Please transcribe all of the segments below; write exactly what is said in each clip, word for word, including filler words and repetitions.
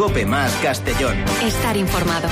COPE más Castellón. Estar informado.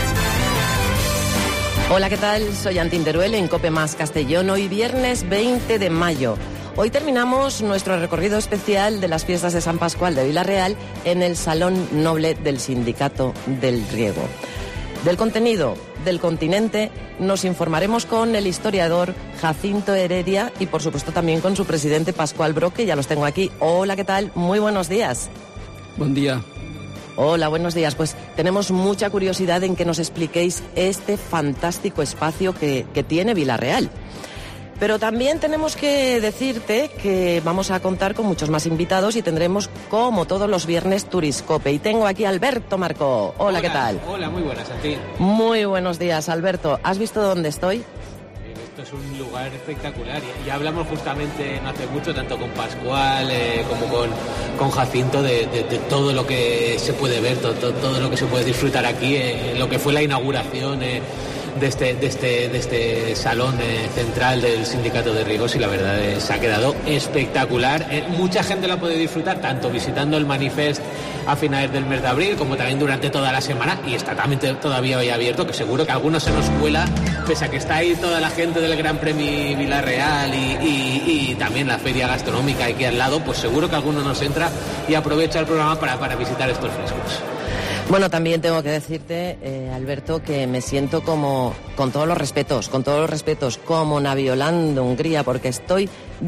Hola, ¿qué tal? Soy Antín Teruel en COPE más Castellón. Hoy viernes veinte de mayo. Hoy terminamos nuestro recorrido especial de las fiestas de San Pascual de Vila-real en el Salón Noble del Sindicato del Riego. Del contenido del continente nos informaremos con el historiador Jacinto Heredia y, por supuesto, también con su presidente Pascual Brock, que ya los tengo aquí. Hola, ¿qué tal? Muy buenos días. Buen día. Hola, buenos días. Pues tenemos mucha curiosidad en que nos expliquéis este fantástico espacio que, que tiene Vila-real. Pero también tenemos que decirte que vamos a contar con muchos más invitados y tendremos, como todos los viernes, Turiscope. Y tengo aquí a Alberto Marco. Hola, Hola, ¿qué tal? Hola, muy buenas, a ti. Muy buenos días, Alberto. ¿Has visto dónde estoy? Esto es un lugar espectacular. Y ya hablamos justamente no hace mucho, tanto con Pascual eh, como con, con Jacinto, de, de, de todo lo que se puede ver, todo, todo, todo lo que se puede disfrutar aquí, eh, en lo que fue la inauguración eh, de, este, de, este, de este salón eh, central del Sindicato de Riegos, y la verdad eh, se ha quedado espectacular. Eh, mucha gente lo puede disfrutar, tanto visitando el Manifest a finales del mes de abril, como también durante toda la semana, y está también todavía hoy abierto, que seguro que algunos se nos cuela, pese a que está ahí toda la gente del Gran Premio Vila-real y, y, y también la feria gastronómica aquí al lado, pues seguro que alguno nos entra y aprovecha el programa para, para visitar estos frescos. Bueno, también tengo que decirte, eh, Alberto, que me siento como, con todos los respetos, con todos los respetos, como Naviolando Hungría, porque estoy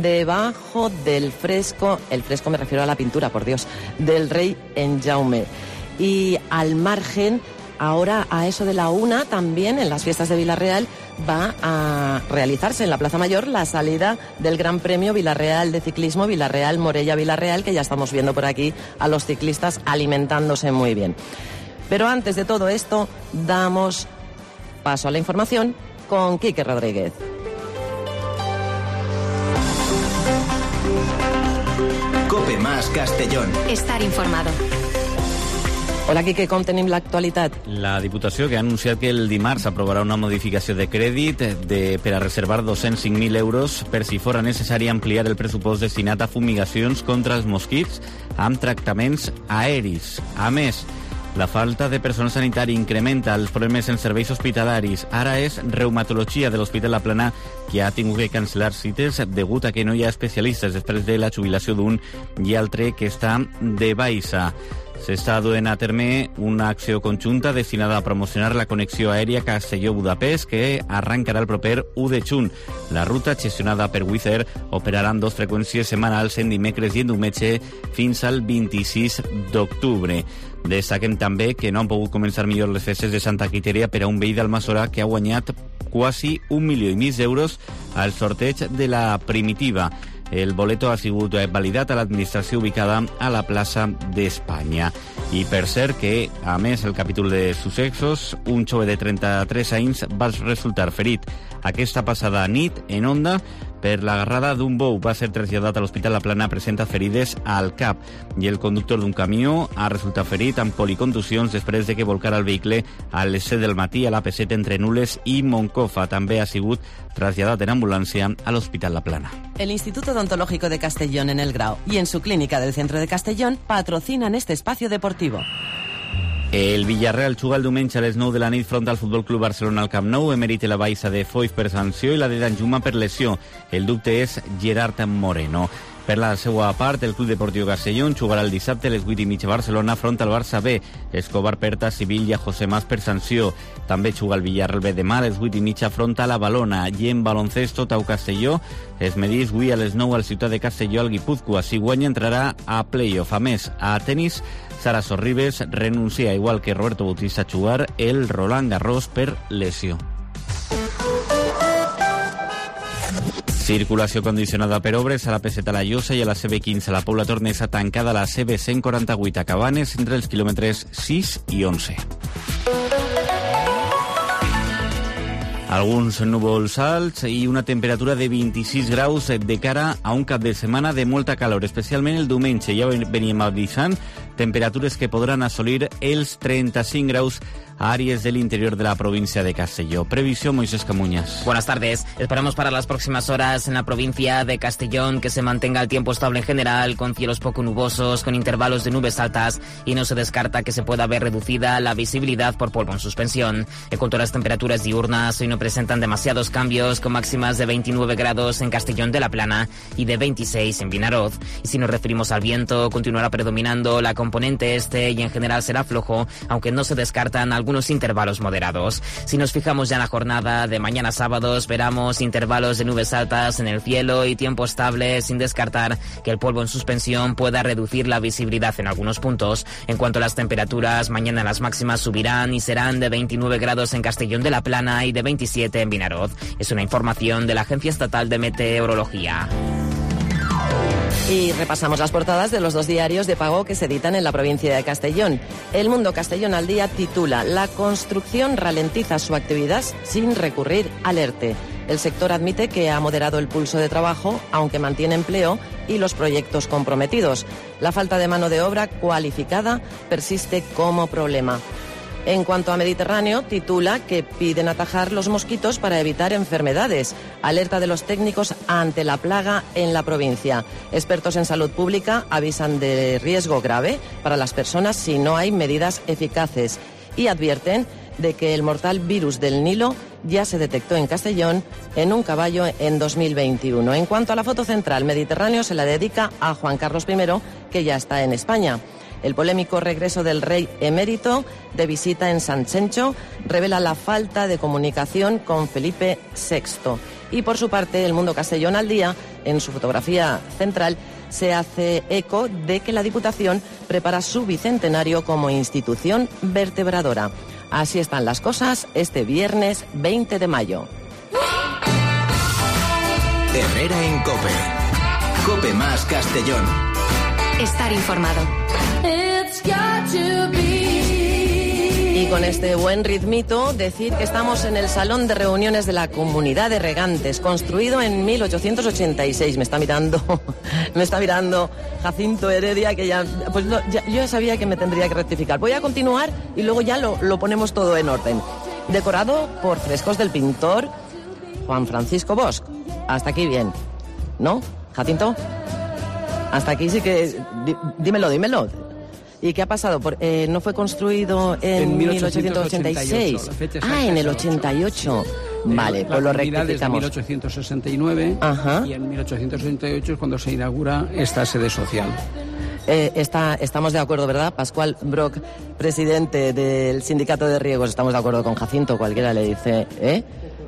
debajo del fresco, el fresco me refiero a la pintura, por Dios, del rey Enjaume. Y al margen, ahora a eso de la una, también en las fiestas de Vila-real, va a realizarse en la Plaza Mayor la salida del Gran Premio Vila-real de ciclismo, Vila-real Morella Vila-real, que ya estamos viendo por aquí a los ciclistas alimentándose muy bien. Pero antes de todo esto, damos paso a la información con Quique Rodríguez. COPE más Castellón. Estar informado. Hola, Quique, com tenim l'actualitat? La Diputació, que ha anunciat que el dimarts aprovarà una modificació de crèdit de, per a reservar dos-cents cinc mil euros per si fora necessari ampliar el pressupost destinat a fumigacions contra els mosquits amb tractaments aeris. A més, la falta de personal sanitari incrementa els problemes en serveis hospitalaris. Ara és reumatologia de l'Hospital La Plana que ha tingut que cancel·lar cites degut a que no hi ha especialistes després de la jubilació d'un i altre que està de baixa. S'està duent a terme una acció conjunta destinada a promocionar la connexió aèria Castelló-Budapest, que arrencarà el proper u de juny. La ruta, gestionada per Wizz Air, operarà amb dos freqüències setmanals en dimecres i en diumenge fins al vint-i-sis d'octubre. Destaquem també que no han pogut començar millor les festes de Santa Quiteria per a un veí d'Almassora que ha guanyat quasi un milió i mig d'euros al sorteig de la primitiva. El boleto ha sigut validat a l'administració ubicada a la plaça d'Espanya. I per cert que, a més, el capítol de successos, un jove de trenta-tres anys va resultar ferit aquesta passada nit en Onda per l'agarrada d'un bou. Va ser traslladat a l'Hospital La Plana, presenta ferides al cap, i el conductor d'un camió ha resultat ferit amb policontusions després de que volcara el vehicle a les set del matí a l'A P set entre Nules i Moncofa. També ha sigut traslladat en ambulància a l'Hospital La Plana. El Instituto Odontológico de Castellón en El Grao y en su clínica del centro de Castellón patrocinan este espacio deportivo. El Villarreal juga el diumenge a les nou de la nit front al Futbol Club Barcelona al Camp Nou. Emerit la baixa de Foix per sanció i la de Danjuma per lesió. El dubte és Gerard Moreno. Per la seva part, el Club Deportiu Castellón jugarà el dissabte a les vuit i mitja a Barcelona front al Barça B. Escobar Perta, Civil i a José Mas per sanció. També juga el Villarreal B demà a les vuit i mitja front a la Balona. I en baloncesto, Tau Castelló es medís avui a les nou al Ciutat de Castelló al Guipúzcoa. Si guanya, entrarà a playoff. A més, a tenis, Sara Sorribes renuncia, igual que Roberto Bautista, a jugar el Roland Garros per lesió. Circulació condicionada per obres a la P set a la Llosa i a la C B quinze a la Pobla Tornesa, tancada a la C B cent quaranta-vuit a Cabanes entre els quilòmetres sis i onze. Alguns núvols alts i una temperatura de vint-i-sis graus de cara a un cap de setmana de molta calor, especialment el diumenge. Ja veníem avisant temperatures que podran assolir els treinta-cinc graus a áreas del interior de la provincia de Castelló. Previsión, Moisés Camuñas. Buenas tardes. Esperamos para las próximas horas en la provincia de Castellón que se mantenga el tiempo estable en general, con cielos poco nubosos, con intervalos de nubes altas, y no se descarta que se pueda ver reducida la visibilidad por polvo en suspensión. En cuanto a las temperaturas diurnas, hoy no presentan demasiados cambios, con máximas de veintinueve grados en Castellón de la Plana y de veintiséis en Vinaroz. Y si nos referimos al viento, continuará predominando la componente este y en general será flojo, aunque no se descartan algunos intervalos moderados. Si nos fijamos ya en la jornada de mañana sábado, esperamos intervalos de nubes altas en el cielo y tiempo estable, sin descartar que el polvo en suspensión pueda reducir la visibilidad en algunos puntos. En cuanto a las temperaturas, mañana las máximas subirán y serán de veintinueve grados en Castellón de la Plana y de veintisiete en Vinaroz. Es una información de la Agencia Estatal de Meteorología. Y repasamos las portadas de los dos diarios de pago que se editan en la provincia de Castellón. El Mundo Castellón al Día titula: La construcción ralentiza su actividad sin recurrir al ERTE. El sector admite que ha moderado el pulso de trabajo, aunque mantiene empleo y los proyectos comprometidos. La falta de mano de obra cualificada persiste como problema. En cuanto a Mediterráneo, titula que piden atajar los mosquitos para evitar enfermedades. Alerta de los técnicos ante la plaga en la provincia. Expertos en salud pública avisan de riesgo grave para las personas si no hay medidas eficaces. Y advierten de que el mortal virus del Nilo ya se detectó en Castellón en un caballo en dos mil veintiuno. En cuanto a la foto central, Mediterráneo se la dedica a Juan Carlos primero, que ya está en España. El polémico regreso del rey emérito de visita en San Chencho revela la falta de comunicación con Felipe sexto. Y por su parte, el Mundo Castellón al Día, en su fotografía central, se hace eco de que la Diputación prepara su bicentenario como institución vertebradora. Así están las cosas este viernes veinte de mayo. Herrera en COPE. COPE más Castellón. Estar informado. Y con este buen ritmito, decir que estamos en el Salón de Reuniones de la Comunidad de Regantes, construido en mil ochocientos ochenta y seis. Me está mirando, me está mirando Jacinto Heredia, que ya, pues no, ya, yo ya sabía que me tendría que rectificar. Voy a continuar y luego ya lo, lo ponemos todo en orden. Decorado por frescos del pintor Juan Francisco Bosch. Hasta aquí bien, ¿no, Jacinto? Hasta aquí sí que... Dímelo, dímelo. ¿Y qué ha pasado? Por, eh, ¿No fue construido en, en mil ochocientos ochenta y seis? Ah, en el ochenta y ocho. Vale, la pues lo rectificamos. rectificamos. En mil ochocientos sesenta y nueve. Ajá. Y en mil ochocientos ochenta y ocho es cuando se inaugura esta sede social. Eh, está, estamos de acuerdo, ¿verdad? Pascual Brock, presidente del Sindicato de Riegos, estamos de acuerdo con Jacinto, cualquiera le dice, ¿eh?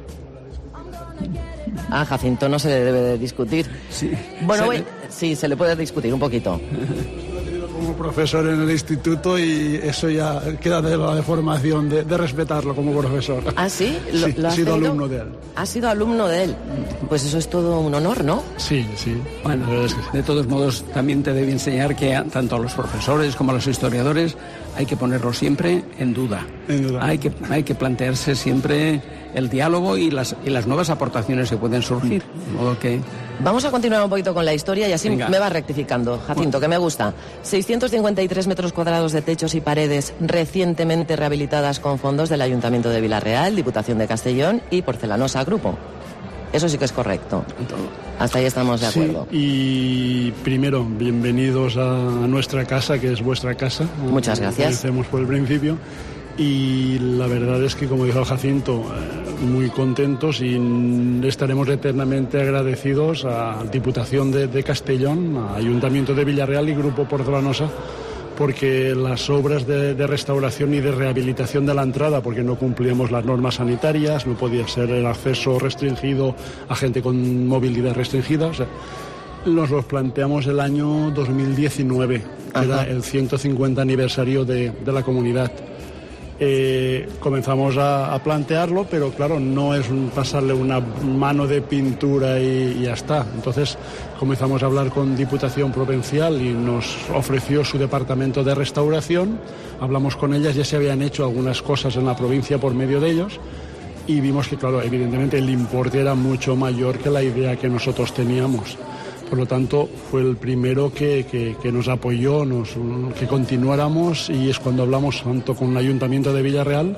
A Jacinto no se le debe de discutir. Sí. Bueno, se voy, le... sí, se le puede discutir un poquito. Como profesor en el instituto y eso ya queda de la formación de, de respetarlo como profesor. ¿Ah, sí? ¿Lo, sí, lo has he sido tenido? alumno de él. ¿Has sido alumno de él? Pues eso es todo un honor, ¿no? Sí, sí. Bueno, de todos modos, también te debe enseñar que a, tanto a los profesores como a los historiadores hay que ponerlo siempre en duda. En duda. Hay que, hay que plantearse siempre el diálogo y las, y las nuevas aportaciones que pueden surgir. De modo que... Vamos a continuar un poquito con la historia y así Venga. me va rectificando, Jacinto, bueno. Que me gusta. seiscientos cincuenta y tres metros cuadrados de techos y paredes recientemente rehabilitadas con fondos del Ayuntamiento de Villarreal, Diputación de Castellón y Porcelanosa Grupo. Eso sí que es correcto. Hasta ahí estamos de acuerdo. Sí, y primero, bienvenidos a nuestra casa, que es vuestra casa. Muchas gracias. Comencemos por el principio. Y la verdad es que, como dijo el Jacinto, muy contentos y estaremos eternamente agradecidos a la Diputación de, de Castellón, a Ayuntamiento de Villarreal y Grupo Porcelanosa, porque las obras de, de restauración y de rehabilitación de la entrada, porque no cumplíamos las normas sanitarias, no podía ser el acceso restringido a gente con movilidad restringida, o sea, nos los planteamos el año dos mil diecinueve, que era el ciento cincuenta aniversario de, de la comunidad. Eh, comenzamos a, a plantearlo, pero claro, no es un pasarle una mano de pintura y, y ya está. Entonces comenzamos a hablar con Diputación Provincial y nos ofreció su departamento de restauración. Hablamos con ellas, ya se habían hecho algunas cosas en la provincia por medio de ellos y vimos que, claro, evidentemente el importe era mucho mayor que la idea que nosotros teníamos. Por lo tanto, fue el primero que, que, que nos apoyó, nos, que continuáramos, y es cuando hablamos tanto con el Ayuntamiento de Villarreal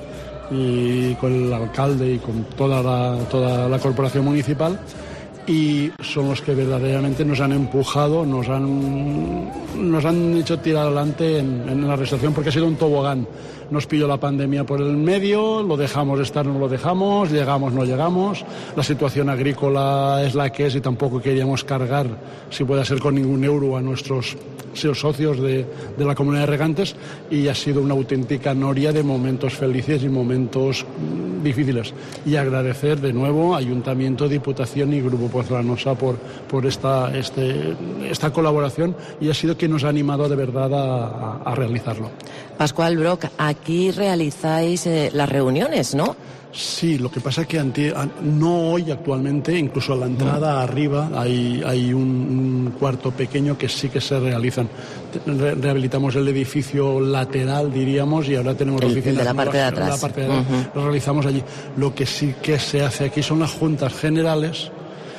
y con el alcalde y con toda la, toda la corporación municipal, y son los que verdaderamente nos han empujado, nos han, nos han hecho tirar adelante en, en la restauración, porque ha sido un tobogán. Nos pilló la pandemia por el medio, lo dejamos estar, no lo dejamos, llegamos, no llegamos. La situación agrícola es la que es y tampoco queríamos cargar, si puede ser con ningún euro, a nuestros socios de, de la comunidad de regantes, y ha sido una auténtica noria de momentos felices y momentos difíciles. Y agradecer de nuevo a Ayuntamiento, Diputación y Grupo Pozolanosa por, por esta, este, esta colaboración, y ha sido quien nos ha animado de verdad a, a, a realizarlo. Pascual Broc, aquí realizáis eh, las reuniones, ¿no? Sí, lo que pasa es que ante, no hoy actualmente, incluso a la entrada no. arriba hay, hay un, un cuarto pequeño que sí que se realizan. Re, rehabilitamos el edificio lateral, diríamos, y ahora tenemos el, oficinas de la parte de nuevas, atrás. La parte de atrás. Uh-huh. Lo realizamos allí. Lo que sí que se hace aquí son las juntas generales,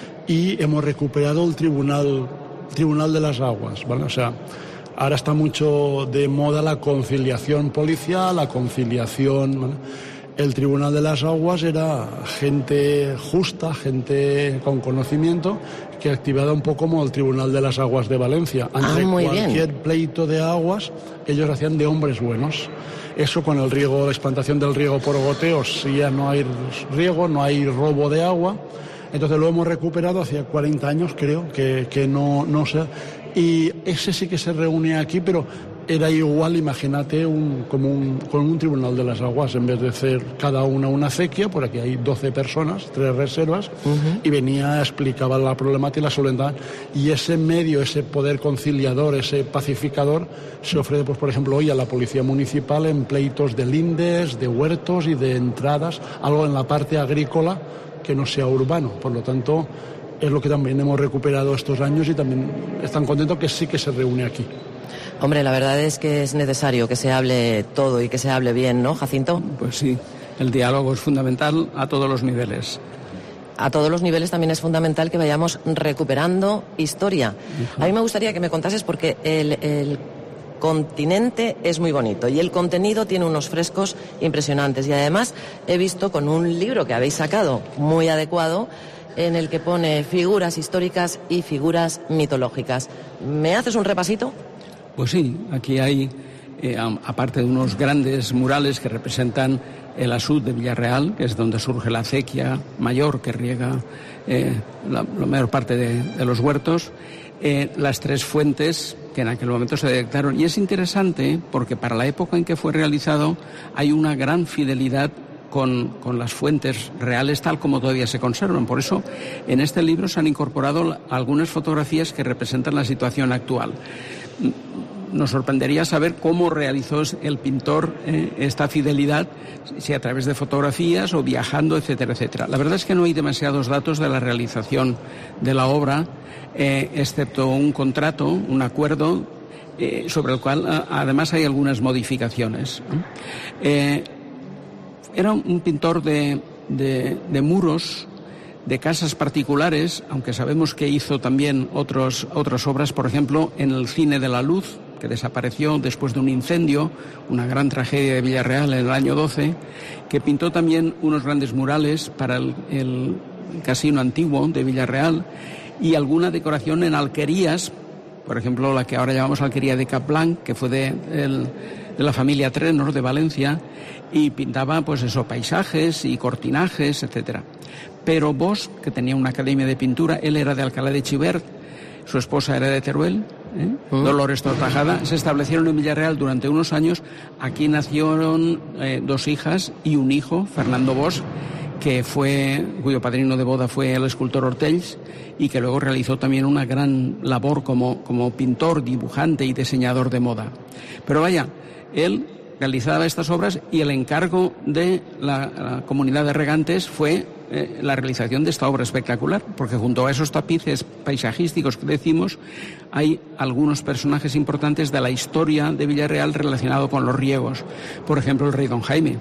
y hemos recuperado el tribunal, tribunal de las aguas, ¿vale? O sea, ahora está mucho de moda la conciliación policial, la conciliación, ¿vale? El Tribunal de las Aguas era gente justa, gente con conocimiento, que activaba un poco como el Tribunal de las Aguas de Valencia. Ante ah, muy cualquier bien. pleito de aguas, ellos hacían de hombres buenos. Eso con el riego, la explantación del riego por goteos, si ya no hay riego, no hay robo de agua. Entonces lo hemos recuperado hace cuarenta años, creo, que, que no, no sé. Y ese sí que se reúne aquí, pero era igual, imagínate, un, como un, con un tribunal de las aguas, en vez de hacer cada una una acequia, por aquí hay doce personas, tres reservas, uh-huh. y venía, explicaba la problemática y la solventaban. Y ese medio, ese poder conciliador, ese pacificador, se ofrece, pues por ejemplo, hoy a la Policía Municipal en pleitos de lindes, de huertos y de entradas, algo en la parte agrícola que no sea urbano. Por lo tanto, es lo que también hemos recuperado estos años, y también están contentos que sí que se reúne aquí. Hombre, la verdad es que es necesario que se hable todo y que se hable bien, ¿no, Jacinto? Pues sí, el diálogo es fundamental a todos los niveles. A todos los niveles también es fundamental que vayamos recuperando historia. Uh-huh. A mí me gustaría que me contases, porque el, el continente es muy bonito y el contenido tiene unos frescos impresionantes, y además he visto con un libro que habéis sacado muy adecuado, en el que pone figuras históricas y figuras mitológicas. ¿Me haces un repasito? Pues sí, aquí hay, eh, aparte de unos grandes murales que representan el asud de Villarreal, que es donde surge la acequia mayor que riega eh, la, la mayor parte de, de los huertos, eh, las tres fuentes que en aquel momento se detectaron. Y es interesante porque para la época en que fue realizado hay una gran fidelidad Con, con las fuentes reales tal como todavía se conservan. Por eso en este libro se han incorporado algunas fotografías que representan la situación actual. Nos sorprendería saber cómo realizó el pintor eh, esta fidelidad, si a través de fotografías o viajando, etcétera, etcétera. La verdad es que no hay demasiados datos de la realización de la obra, eh, excepto un contrato, un acuerdo, eh, sobre el cual a, además hay algunas modificaciones. Eh, Era un pintor de, de, de muros, de casas particulares, aunque sabemos que hizo también otros, otras obras, por ejemplo, en el Cine de la Luz, que desapareció después de un incendio, una gran tragedia de Villarreal en el año doce, que pintó también unos grandes murales para el, el casino antiguo de Villarreal, y alguna decoración en alquerías, por ejemplo, la que ahora llamamos alquería de Capblanc, que fue de, el, de la familia Trenor de Valencia, y pintaba, pues eso, paisajes y cortinajes, etcétera. Pero Bosch, que tenía una academia de pintura, él era de Alcalá de Xivert, su esposa era de Teruel, ¿eh? uh-huh. Dolores Tortajada, se establecieron en Villarreal durante unos años. Aquí nacieron eh, dos hijas y un hijo, Fernando Bosch, que fue, cuyo padrino de boda fue el escultor Hortells, y que luego realizó también una gran labor como, como pintor, dibujante y diseñador de moda. Pero vaya, él realizaba estas obras, y el encargo de la, la comunidad de regantes fue eh, la realización de esta obra espectacular, porque junto a esos tapices paisajísticos que decimos, hay algunos personajes importantes de la historia de Villarreal relacionado con los riegos. Por ejemplo, el rey Don Jaime,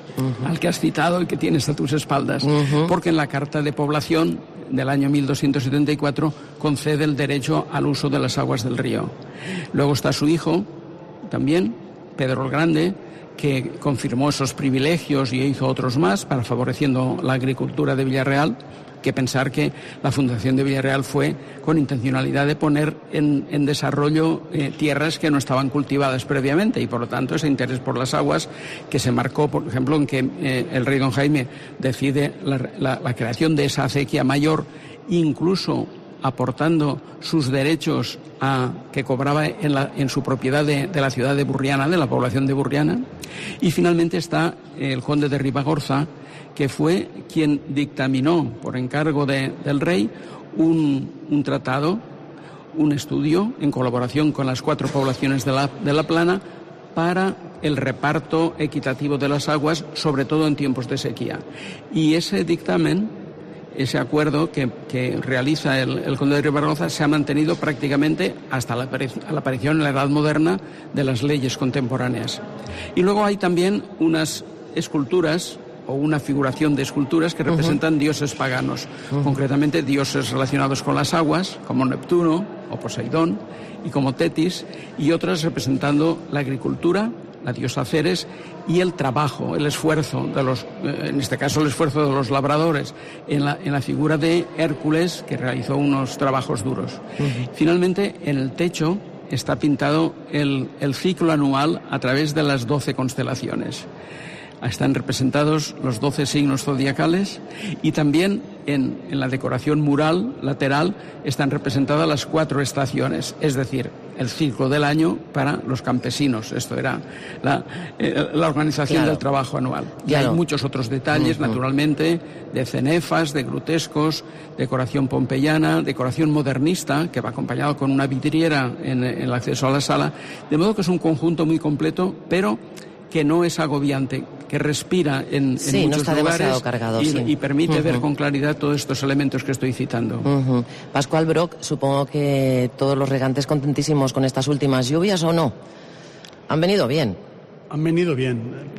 uh-huh. al que has citado y que tienes a tus espaldas, uh-huh. porque en la Carta de Población del año mil doscientos setenta y cuatro concede el derecho al uso de las aguas del río. Luego está su hijo, también, Pedro el Grande, que confirmó esos privilegios y hizo otros más para favoreciendo la agricultura de Villarreal. Que pensar que la fundación de Villarreal fue con intencionalidad de poner en, en desarrollo eh, tierras que no estaban cultivadas previamente y por lo tanto ese interés por las aguas que se marcó, por ejemplo, en que eh, el rey don Jaime decide la, la, la creación de esa acequia mayor, incluso aportando sus derechos a, que cobraba en, la, en su propiedad de, de la ciudad de Burriana, de la población de Burriana. Y finalmente está el conde de Ribagorza, que fue quien dictaminó, por encargo de, del rey, un, un tratado, un estudio, en colaboración con las cuatro poblaciones de la, de la Plana, para el reparto equitativo de las aguas, sobre todo en tiempos de sequía. Y ese dictamen, ese acuerdo que, que realiza el, el conde de Ribagorza, se ha mantenido prácticamente hasta la, la aparición en la Edad Moderna de las leyes contemporáneas. Y luego hay también unas esculturas, o una figuración de esculturas que representan uh-huh. dioses paganos, uh-huh. concretamente dioses relacionados con las aguas, como Neptuno o Poseidón, y como Tetis, y otras representando la agricultura, la diosa Ceres, y el trabajo, el esfuerzo de los, en este caso el esfuerzo de los labradores, en la, en la figura de Hércules, que realizó unos trabajos duros. Uh-huh. Finalmente, en el techo está pintado el, el ciclo anual a través de las doce constelaciones. Están representados los doce signos zodiacales y también en, en la decoración mural lateral están representadas las cuatro estaciones, es decir, el ciclo del año para los campesinos. Esto era la, eh, la organización claro. del trabajo anual. Y claro. hay muchos otros detalles, uh-huh. naturalmente, de cenefas, de grutescos, decoración pompeyana, decoración modernista, que va acompañado con una vidriera en, en el acceso a la sala, de modo que es un conjunto muy completo, pero que no es agobiante, que respira en, sí, en muchos no está lugares demasiado cargado, y, sí. y permite uh-huh. ver con claridad todos estos elementos que estoy citando. Uh-huh. Pascual Broc, supongo que todos los regantes contentísimos con estas últimas lluvias, ¿o no? ¿Han venido bien? Han venido bien.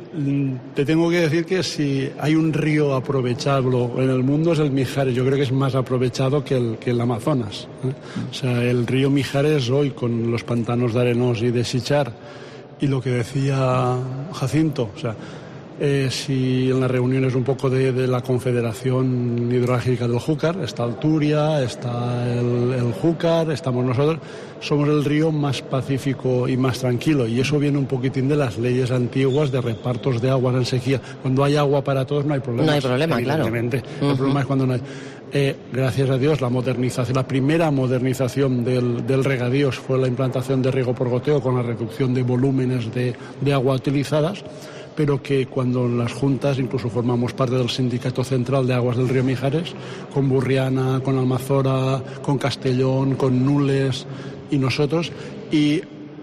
Te tengo que decir que si hay un río aprovechable en el mundo es el Mijares. Yo creo que es más aprovechado que el, que el Amazonas, ¿eh? O sea, el río Mijares hoy con los pantanos de Arenós y de Sichar, y lo que decía Jacinto, o sea, eh, si en las reuniones un poco de, de la Confederación Hidrográfica del Júcar, está Alturia, está el, el Júcar, estamos nosotros, somos el río más pacífico y más tranquilo, y eso viene un poquitín de las leyes antiguas de repartos de aguas en sequía. Cuando hay agua para todos no hay problema. No hay problema, claro. Uh-huh. El problema es cuando no hay. Eh, gracias a Dios, la modernización, la primera modernización del, del regadío fue la implantación de riego por goteo con la reducción de volúmenes de, de agua utilizadas, pero que cuando las juntas, incluso formamos parte del Sindicato Central de Aguas del Río Mijares, con Burriana, con Almazora, con Castellón, con Nules y nosotros, y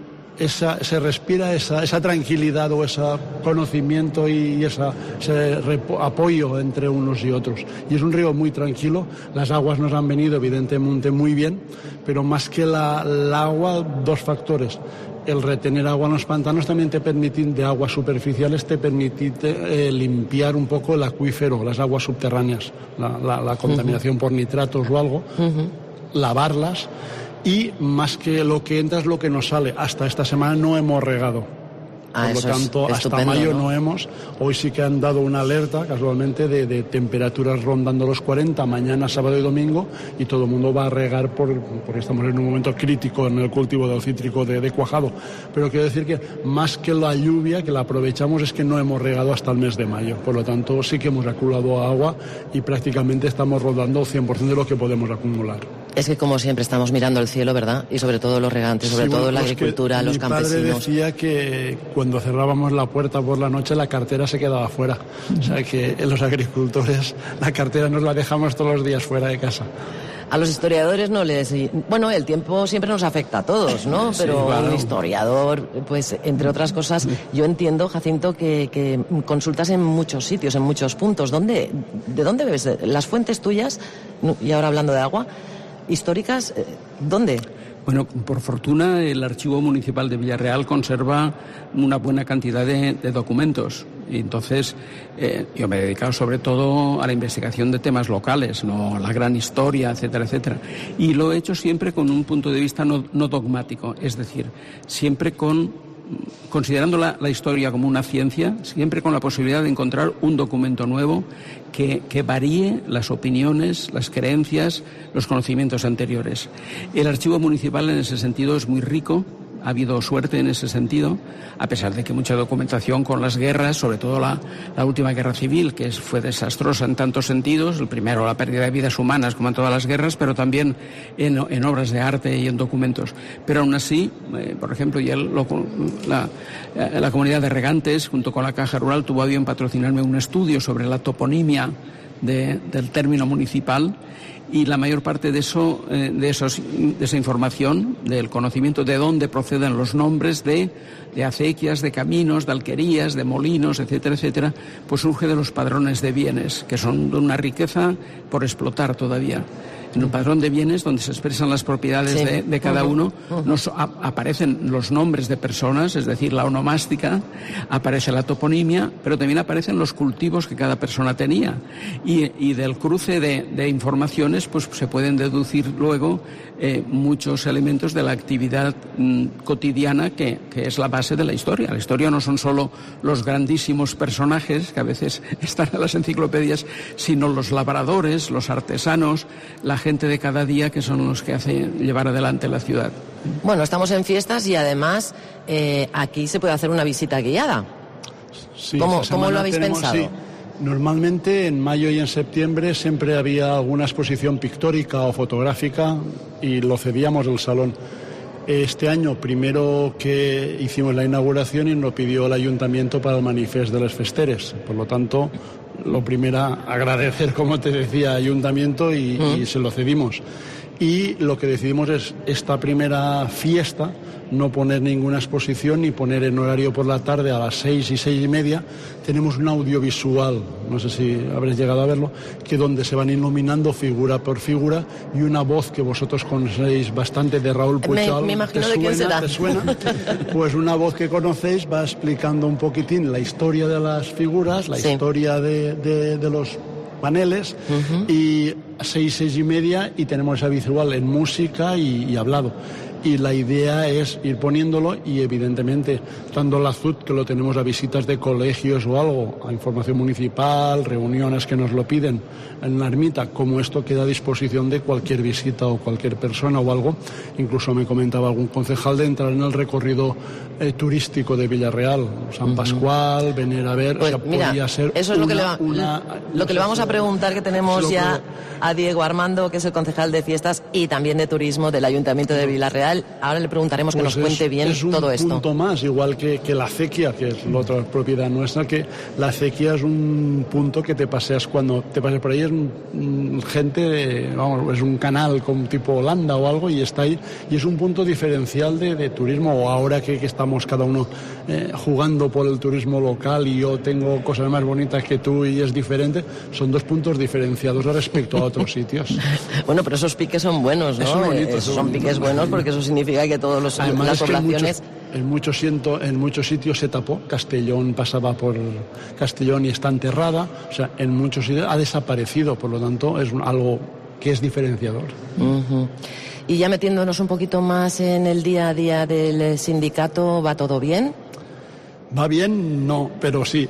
esa, se respira esa, esa tranquilidad o ese conocimiento y esa, ese repo, apoyo entre unos y otros. Y es un río muy tranquilo, las aguas nos han venido evidentemente muy bien, pero más que la, el agua, dos factores. El retener agua en los pantanos también te permite, de aguas superficiales, te permite eh, limpiar un poco el acuífero, las aguas subterráneas, la, la, la contaminación uh-huh. por nitratos o algo, uh-huh. lavarlas. Y más que lo que entra es lo que nos sale. Hasta esta semana no hemos regado. Ah, Por lo tanto, hasta mayo ¿no? no hemos. Hoy sí que han dado una alerta, casualmente, de, de temperaturas rondando los cuarenta, mañana, sábado y domingo, y todo el mundo va a regar por, porque estamos en un momento crítico en el cultivo del cítrico de, de cuajado. Pero quiero decir que más que la lluvia, que la aprovechamos, es que no hemos regado hasta el mes de mayo. Por lo tanto, sí que hemos acumulado agua y prácticamente estamos rodando el cien por ciento de lo que podemos acumular. Es que, como siempre, estamos mirando el cielo, ¿verdad? Y sobre todo los regantes, sobre sí, todo bueno, la pues agricultura, los campesinos. Mi padre decía que cuando cerrábamos la puerta por la noche, la cartera se quedaba fuera. O sea, que los agricultores, la cartera nos la dejamos todos los días fuera de casa. A los historiadores no les... Bueno, el tiempo siempre nos afecta a todos, ¿no? Sí, Pero claro. un historiador, pues, entre otras cosas, yo entiendo, Jacinto, que, que consultas en muchos sitios, en muchos puntos. ¿Dónde, ¿De dónde bebes? ¿Las fuentes tuyas, y ahora hablando de agua, históricas, dónde? Bueno, por fortuna el Archivo Municipal de Villarreal conserva una buena cantidad de, de documentos. Y entonces eh, yo me he dedicado sobre todo a la investigación de temas locales, no a la gran historia, etcétera, etcétera. Y lo he hecho siempre con un punto de vista no, no dogmático, es decir, siempre con considerando la, la historia como una ciencia, siempre con la posibilidad de encontrar un documento nuevo que, que varíe las opiniones, las creencias, los conocimientos anteriores. El Archivo Municipal en ese sentido es muy rico. Ha habido suerte en ese sentido, a pesar de que mucha documentación con las guerras, sobre todo la, la última guerra civil, que es, fue desastrosa en tantos sentidos. El primero, la pérdida de vidas humanas, como en todas las guerras, pero también en, en obras de arte y en documentos. Pero aún así, eh, por ejemplo, ya lo, la, la comunidad de regantes, junto con la Caja Rural, tuvo a bien patrocinarme un estudio sobre la toponimia de, del término municipal. Y la mayor parte de eso, eh, de, esos, de esa información, del conocimiento de dónde proceden los nombres de, de acequias, de caminos, de alquerías, de molinos, etcétera, etcétera, pues surge de los padrones de bienes, que son de una riqueza por explotar todavía. En un padrón de bienes, donde se expresan las propiedades sí. de, de cada uno, nos a, aparecen los nombres de personas, es decir, la onomástica, aparece la toponimia, pero también aparecen los cultivos que cada persona tenía. Y, y del cruce de, de informaciones, pues se pueden deducir luego eh, muchos elementos de la actividad mm, cotidiana que, que es la base de la historia. La historia no son solo los grandísimos personajes que a veces están en las enciclopedias, sino los labradores, los artesanos, la gente de cada día, que son los que hacen llevar adelante la ciudad. Bueno, estamos en fiestas y además eh, aquí se puede hacer una visita guiada. Sí, ¿Cómo, ¿cómo lo habéis tenemos, pensado? Sí. Normalmente en mayo y en septiembre siempre había alguna exposición pictórica o fotográfica y lo cedíamos el salón. Este año, primero que hicimos la inauguración y nos pidió el ayuntamiento para el manifest de les festeres. Por lo tanto, lo primero, agradecer, como te decía, ayuntamiento y, mm. y se lo cedimos. Y lo que decidimos es esta primera fiesta no poner ninguna exposición ni poner en horario por la tarde a las seis y seis y media. Tenemos un audiovisual, no sé si habréis llegado a verlo, que donde se van iluminando figura por figura y una voz que vosotros conocéis bastante de Raúl Puchal. Me, me imagino ¿Te de suena, quién será. ¿Te suena? Pues una voz que conocéis va explicando un poquitín la historia de las figuras, la sí. historia de, de, de los paneles uh-huh. y seis, seis y media y tenemos esa visual en música y, y hablado. Y la idea es ir poniéndolo y evidentemente tanto la Z U T, que lo tenemos a visitas de colegios o algo, a información municipal, reuniones que nos lo piden en la ermita, como esto queda a disposición de cualquier visita o cualquier persona o algo. Incluso me comentaba algún concejal de entrar en el recorrido eh, turístico de Villarreal, San uh-huh. Pascual, venir a ver, pues o sea, mira, podría ser eso es una, lo que le, va, una, lo no que le vamos a preguntar, que tenemos ya a Diego Armando, que es el concejal de fiestas y también de turismo del Ayuntamiento de Villarreal. Ahora le preguntaremos pues que nos cuente bien es un todo esto. Punto más, igual que, que la acequia, que es la otra propiedad nuestra, que la acequia es un punto que te paseas cuando te paseas por ahí, es un, un, gente, vamos, es un canal como tipo Holanda o algo y está ahí, y es un punto diferencial de, de turismo, o ahora que, que estamos cada uno eh, jugando por el turismo local y yo tengo cosas más bonitas que tú y es diferente, son dos puntos diferenciados respecto a otros sitios. Bueno, pero esos piques son buenos, ¿no? Son bonitos, eh, son, son piques bonitos. buenos porque eso significa que todos los Además, las es que poblaciones en muchos, en, muchos, en muchos sitios se tapó. Castellón pasaba por Castellón y está enterrada. O sea, en muchos sitios ha desaparecido. Por lo tanto, es un, algo que es diferenciador. Uh-huh. Y ya metiéndonos un poquito más en el día a día del sindicato, ¿va todo bien? ¿Va bien? No, pero sí.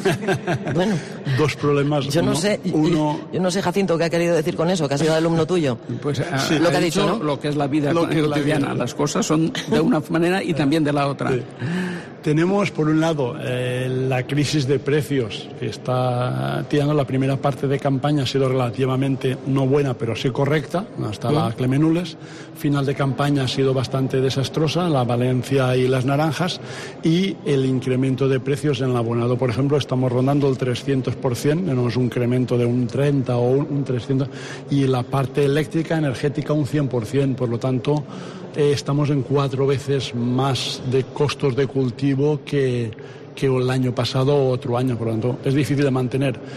Bueno. Dos problemas. Yo no uno, sé, uno... yo no sé, Jacinto, qué ha querido decir con eso, que ha sido alumno tuyo. Pues sí, lo que ha dicho, ¿no? Lo que es la vida lo que cotidiana. la vida. Las cosas son de una manera y también de la otra. Sí. Tenemos, por un lado, eh, la crisis de precios que está tirando. La primera parte de campaña ha sido relativamente no buena, pero sí correcta, hasta mm. la Clemenules. Final de campaña ha sido bastante desastrosa, la Valencia y las naranjas, y el incremento de precios en el abonado, por ejemplo, estamos rondando el trescientos por ciento, tenemos un incremento de un treinta o un trescientos por ciento, y la parte eléctrica, energética, un cien por ciento, por lo tanto, eh, estamos en cuatro veces más de costos de cultivo que, que el año pasado o otro año, por lo tanto, es difícil de mantener.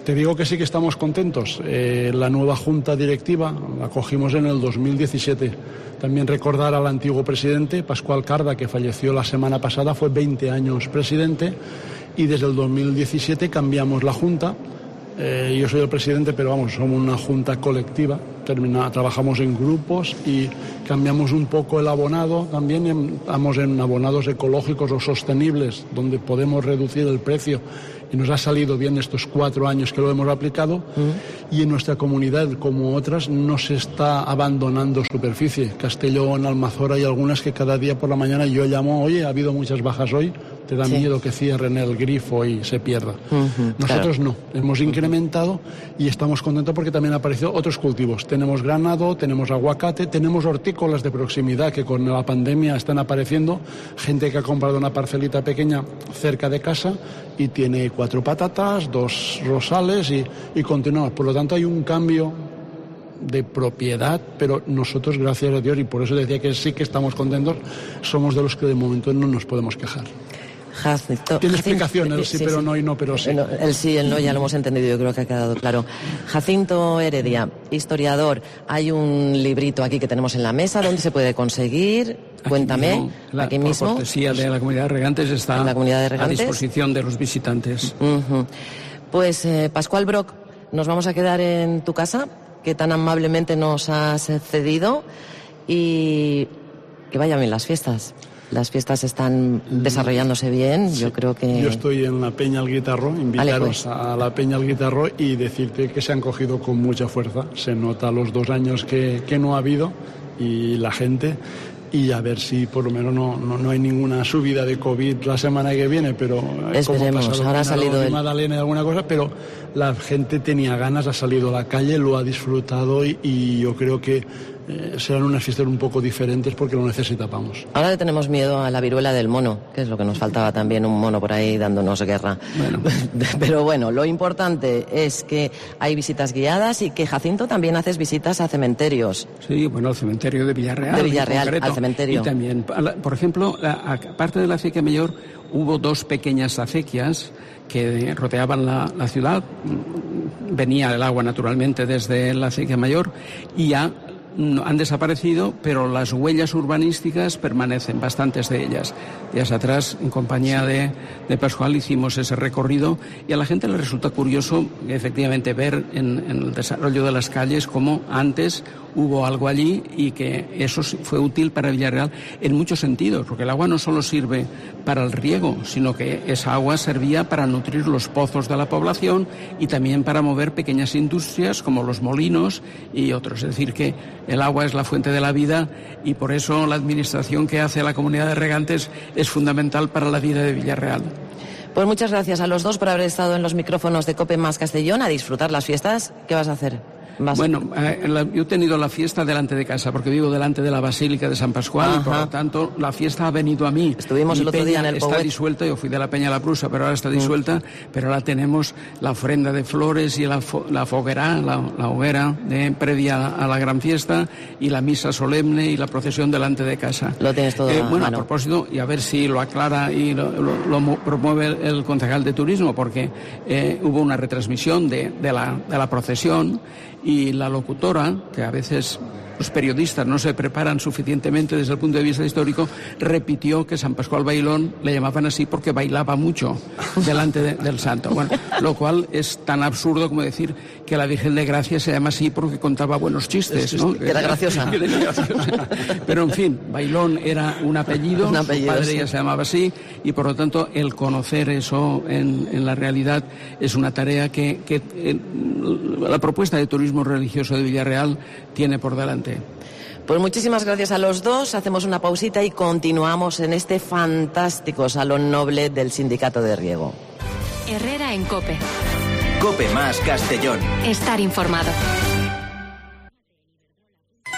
te digo que sí que estamos contentos. Eh, la nueva junta directiva la cogimos en el dos mil diecisiete. También recordar al antiguo presidente, Pascual Carda, que falleció la semana pasada, fue veinte años presidente, y desde el dos mil diecisiete cambiamos la junta. Eh, yo soy el presidente, pero vamos, somos una junta colectiva. Termina, trabajamos en grupos y cambiamos un poco el abonado. También estamos en abonados ecológicos o sostenibles, donde podemos reducir el precio. Y nos ha salido bien estos cuatro años que lo hemos aplicado. Uh-huh. Y en nuestra comunidad, como otras, no se está abandonando superficie. Castellón, Almazora y algunas que cada día por la mañana yo llamo, oye, ha habido muchas bajas hoy, te da sí. miedo que cierren el grifo y se pierda. Uh-huh, Nosotros claro. no, hemos incrementado y estamos contentos porque también han aparecido otros cultivos. Tenemos granado, tenemos aguacate, tenemos hortícolas de proximidad que con la pandemia están apareciendo. Gente que ha comprado una parcelita pequeña cerca de casa y tiene cuatro patatas, dos rosales y, y continúa. Por lo tanto, hay un cambio de propiedad, pero nosotros, gracias a Dios, y por eso decía que sí que estamos contentos, somos de los que de momento no nos podemos quejar. Jacinto, Tiene Jacinto, explicación, el sí, sí, pero sí. no y no, pero sí. El, el sí, el no, ya lo hemos entendido, yo creo que ha quedado claro. Jacinto Heredia, historiador, hay un librito aquí que tenemos en la mesa, ¿dónde se puede conseguir? Aquí Cuéntame, mismo, la, aquí mismo. Por cortesía de la Comunidad de Regantes está en la Comunidad de Regantes? A disposición de los visitantes. Uh-huh. Pues, eh, Pascual Broc, nos vamos a quedar en tu casa, que tan amablemente nos has cedido, y que vayan bien las fiestas. Las fiestas están desarrollándose bien, sí. Yo creo que... Yo estoy en la Peña al Guitarro, invitaros vale, pues. a la Peña al Guitarro y decirte que se han cogido con mucha fuerza. Se nota los dos años que, que no ha habido y la gente... Y a ver si por lo menos no, no, no hay ninguna subida de COVID la semana que viene, pero... Esperemos, ahora ha salido el... Magdalena y alguna cosa, pero la gente tenía ganas, ha salido a la calle, lo ha disfrutado y, y yo creo que eh, serán unas fiestas un poco diferentes porque lo necesitamos. Ahora le tenemos miedo a la viruela del mono, que es lo que nos faltaba también, un mono por ahí dándonos guerra. Bueno. Pero bueno, lo importante es que hay visitas guiadas y que, Jacinto, también haces visitas a cementerios. Sí, bueno, al cementerio de Villarreal. De Villarreal, al cementerio. Y también, por ejemplo, aparte de la acequia mayor, hubo dos pequeñas acequias que rodeaban la, la ciudad. Venía el agua naturalmente desde la acequia mayor y ya han desaparecido, pero las huellas urbanísticas permanecen, bastantes de ellas. Días atrás, en compañía de, de Pascual, hicimos ese recorrido y a la gente le resulta curioso, efectivamente, ver en, en el desarrollo de las calles cómo antes hubo algo allí y que eso fue útil para Villarreal en muchos sentidos, porque el agua no solo sirve para el riego, sino que esa agua servía para nutrir los pozos de la población y también para mover pequeñas industrias como los molinos y otros. Es decir, que el agua es la fuente de la vida y por eso la administración que hace la Comunidad de Regantes es fundamental para la vida de Villarreal. Pues muchas gracias a los dos por haber estado en los micrófonos de COPE más Castellón a disfrutar las fiestas. ¿Qué vas a hacer? Vas... Bueno, eh, la, yo he tenido la fiesta delante de casa porque vivo delante de la Basílica de San Pascual. Ajá. Y por lo tanto la fiesta ha venido a mí. Estuvimos Mi el otro peña día en el está Poet. disuelta, yo fui de la Peña a la Prusa, pero ahora está disuelta, mm. pero ahora tenemos la ofrenda de flores y la, fo, la foguera, la, la hoguera de, previa a la gran fiesta y la misa solemne y la procesión delante de casa. Lo tienes todo eh, a Bueno, mano. A propósito, y a ver si lo aclara y lo, lo, lo promueve el, el concejal de turismo, porque eh, hubo una retransmisión de, de, la, de la procesión y la locutora, que a veces los periodistas no se preparan suficientemente desde el punto de vista histórico, repitió que San Pascual Bailón le llamaban así porque bailaba mucho delante de, del santo. Bueno, lo cual es tan absurdo como decir que la Virgen de Gracia se llama así porque contaba buenos chistes, ¿no? Que era graciosa. Pero en fin, Bailón era un apellido, un apellido su padre sí. ya se llamaba así, y por lo tanto el conocer eso en, en la realidad es una tarea que, que eh, la propuesta de turismo religioso de Villarreal tiene por delante. Pues muchísimas gracias a los dos. Hacemos una pausita y continuamos en este fantástico Salón Noble del Sindicato de Riego. Herrera en COPE. COPE más Castellón. Estar informado.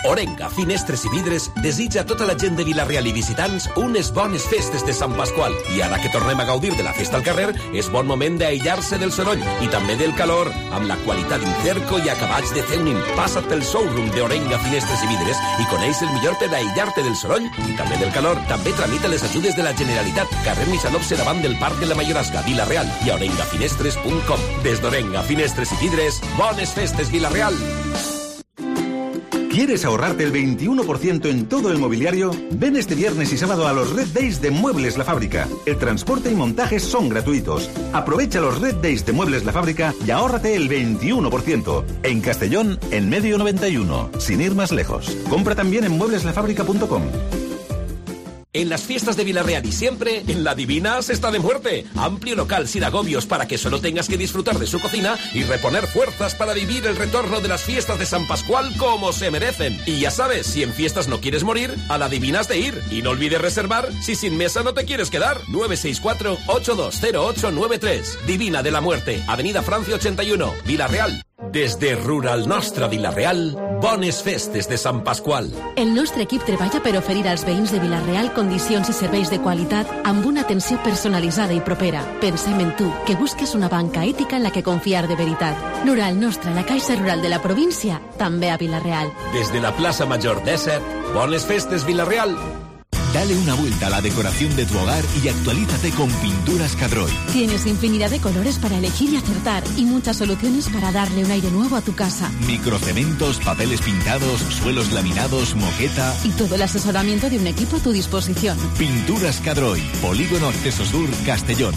Orenga, Finestres i Vidres desitja a tota la gent de Vila-real i visitants unes bones festes de Sant Pasqual. I ara que tornem a gaudir de la festa al carrer, és bon moment d'aïllar-se del soroll i també del calor, amb la qualitat d'Incerco i acabats de Ceunin. Passa't pel showroom d'Orenga, Finestres i Vidres i coneix el millor per aïllar-te del soroll i també del calor. També tramita les ajudes de la Generalitat. Carrer Mixanopse davant del Parc de la Mayorasca, Vila-real, i a orengafinestres punt com. Des d'Orenga, Finestres i Vidres, bones festes, Vila-real. ¿Quieres ahorrarte el veintiuno por ciento en todo el mobiliario? Ven este viernes y sábado a los Red Days de Muebles La Fábrica. El transporte y montajes son gratuitos. Aprovecha los Red Days de Muebles La Fábrica y ahórrate el veintiuno por ciento. En Castellón, en Medio noventa y uno, sin ir más lejos. Compra también en muebles la fábrica punto com. En las fiestas de Vila-real y siempre, en La Divina se está de muerte. Amplio local sin agobios para que solo tengas que disfrutar de su cocina y reponer fuerzas para vivir el retorno de las fiestas de San Pascual como se merecen. Y ya sabes, si en fiestas no quieres morir, a La Divina has de ir. Y no olvides reservar si sin mesa no te quieres quedar. nueve seis cuatro, ocho dos cero ocho nueve tres. Divina de la Muerte, Avenida Francia ochenta y uno, Vila-real. Des de Rural Nostra Vila-real, bones festes de Sant Pasqual. El nostre equip treballa per oferir als veïns de Vila-real condicions i serveis de qualitat amb una atenció personalitzada i propera. Pensem en tu, que busques una banca ètica en la que confiar de veritat. Rural Nostra, la Caixa Rural de la província, també a Vila-real. Des de la Plaça Major dèsset, bones festes, Vila-real. Dale una vuelta a la decoración de tu hogar y actualízate con Pinturas Cadroy. Tienes infinidad de colores para elegir y acertar y muchas soluciones para darle un aire nuevo a tu casa. Microcementos, papeles pintados, suelos laminados, moqueta... Y todo el asesoramiento de un equipo a tu disposición. Pinturas Cadroy, Polígono Acceso Sur, Castellón.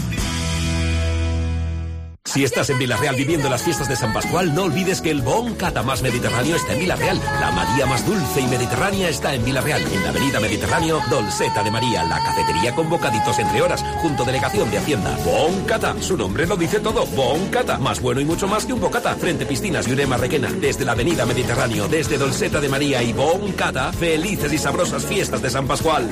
Si estás en Vila-real viviendo las fiestas de San Pascual, no olvides que el Bon Cata más mediterráneo está en Vila-real. La María más dulce y mediterránea está en Vila-real. En la avenida Mediterráneo, Dolceta de María, la cafetería con bocaditos entre horas, junto a Delegación de Hacienda. Bon Cata, su nombre lo dice todo. Bon Cata, más bueno y mucho más que un bocata. Frente Piscinas y Urema Requena, desde la avenida Mediterráneo, desde Dolceta de María y Bon Cata, felices y sabrosas fiestas de San Pascual.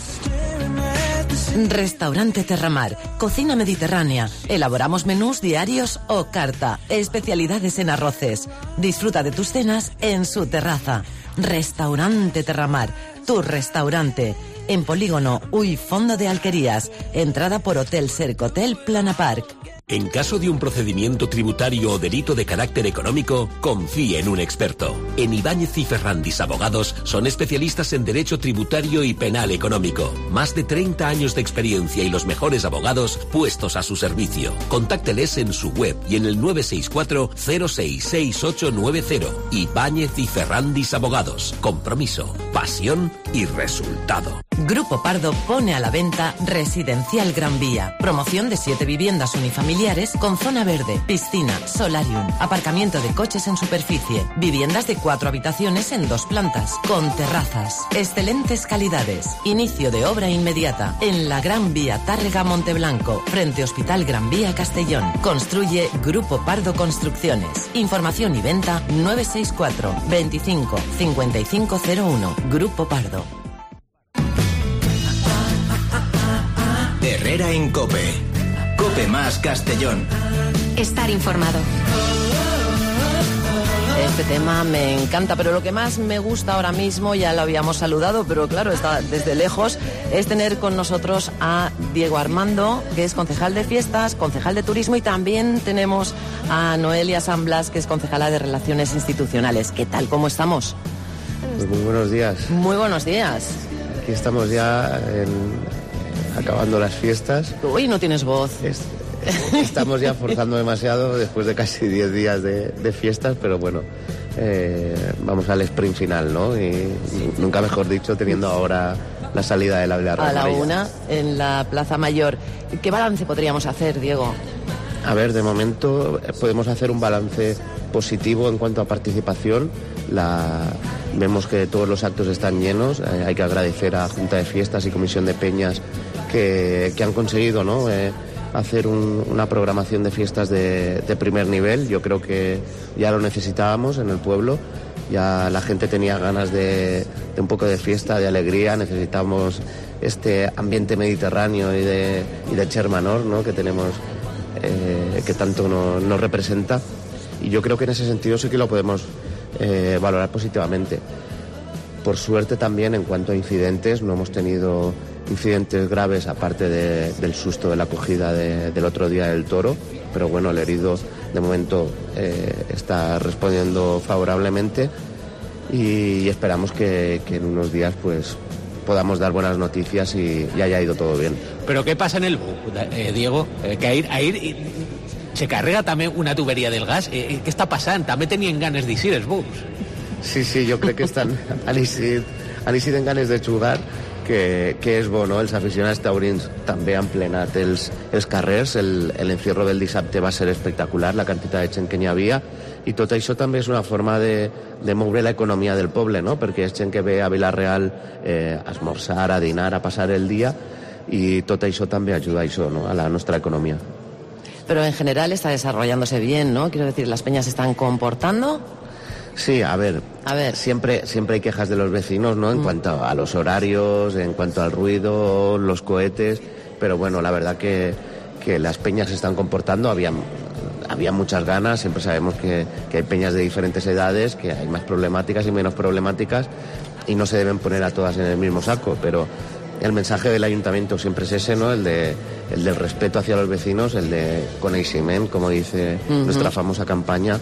Restaurante Terramar, cocina mediterránea. Elaboramos menús diarios o carta, especialidades en arroces. Disfruta de tus cenas en su terraza. Restaurante Terramar, tu restaurante. En Polígono Uy Fondo de Alquerías, entrada por Hotel Sercotel Plana Park. En caso de un procedimiento tributario o delito de carácter económico, confíe en un experto. En Ibáñez y Ferrandis Abogados son especialistas en derecho tributario y penal económico. Más de treinta años de experiencia y los mejores abogados puestos a su servicio. Contácteles en su web y en el nueve seis cuatro, cero seis seis ocho nueve cero. Ibáñez y Ferrandis Abogados. Compromiso, pasión y resultado. Grupo Pardo pone a la venta Residencial Gran Vía. Promoción de siete viviendas unifamiliares con zona verde, piscina, solarium, aparcamiento de coches en superficie, viviendas de cuatro habitaciones en dos plantas, con terrazas. Excelentes calidades. Inicio de obra inmediata en la Gran Vía Tárrega Monteblanco, frente Hospital Gran Vía Castellón. Construye Grupo Pardo Construcciones. Información y venta nueve seis cuatro, veinticinco, cincuenta y cinco cero uno. Grupo Pardo. Herrera en COPE. COPE más Castellón. Estar informado. Este tema me encanta, pero lo que más me gusta ahora mismo, ya lo habíamos saludado, pero claro, está desde lejos, es tener con nosotros a Diego Armando, que es concejal de fiestas, concejal de turismo, y también tenemos a Noelia San Blas, que es concejala de Relaciones Institucionales. ¿Qué tal? ¿Cómo estamos? Pues muy buenos días. Muy buenos días. Aquí estamos ya en, acabando las fiestas. Uy, no tienes voz. Es, estamos ya forzando demasiado después de casi diez días de, de fiestas, pero bueno, eh, vamos al sprint final, ¿no? Y nunca mejor dicho, teniendo ahora la salida de la Villarreal. A la una, en la Plaza Mayor. ¿Qué balance podríamos hacer, Diego? A ver, de momento podemos hacer un balance positivo en cuanto a participación. La, vemos que todos los actos están llenos. Eh, hay que agradecer a Junta de Fiestas y Comisión de Peñas que, que han conseguido, ¿no? Eh, hacer un, una programación de fiestas de, de primer nivel. Yo creo que ya lo necesitábamos en el pueblo. Ya la gente tenía ganas de, de un poco de fiesta, de alegría. Necesitamos este ambiente mediterráneo y de, y de Chermanor, ¿no? Que tenemos, eh, que tanto nos no representa. Y yo creo que en ese sentido sí que lo podemos eh, valorar positivamente. Por suerte también, en cuanto a incidentes, no hemos tenido incidentes graves aparte de, del susto de la acogida de, del otro día del toro, pero bueno, el herido de momento eh, está respondiendo favorablemente y, y esperamos que, que en unos días pues podamos dar buenas noticias y, y haya ido todo bien. Pero ¿qué pasa en el bus, eh, Diego? Eh, que ahir, ahir se carrega també una tuberia del gas. Eh, què està passant? També tenien ganes d'eixir els bus. Sí, sí, jo crec que estan han eixit, han eixit en ganes de jugar, que, que és bo, no? Els aficionats taurins també han plenat els, els carrers, el, l'encierro del dissabte va ser espectacular, la quantitat de gent que n'hi havia, i tot això també és una forma de, de moure l'economia del poble, no? Perquè és gent que ve a Vila-real eh, a esmorzar, a dinar, a passar el dia, i tot això també ajuda a això, ¿no? A la nostra economia. Pero en general está desarrollándose bien, ¿no? Quiero decir, las peñas se están comportando. Sí, a ver, a ver. Siempre, siempre hay quejas de los vecinos, ¿no? En mm. cuanto a los horarios, en cuanto al ruido, los cohetes, pero bueno, la verdad que, que las peñas se están comportando, había, había muchas ganas, siempre sabemos que, que hay peñas de diferentes edades, que hay más problemáticas y menos problemáticas, y no se deben poner a todas en el mismo saco, pero el mensaje del ayuntamiento siempre es ese, ¿no? El de el del respeto hacia los vecinos, el de coneixement, como dice uh-huh. nuestra famosa campaña,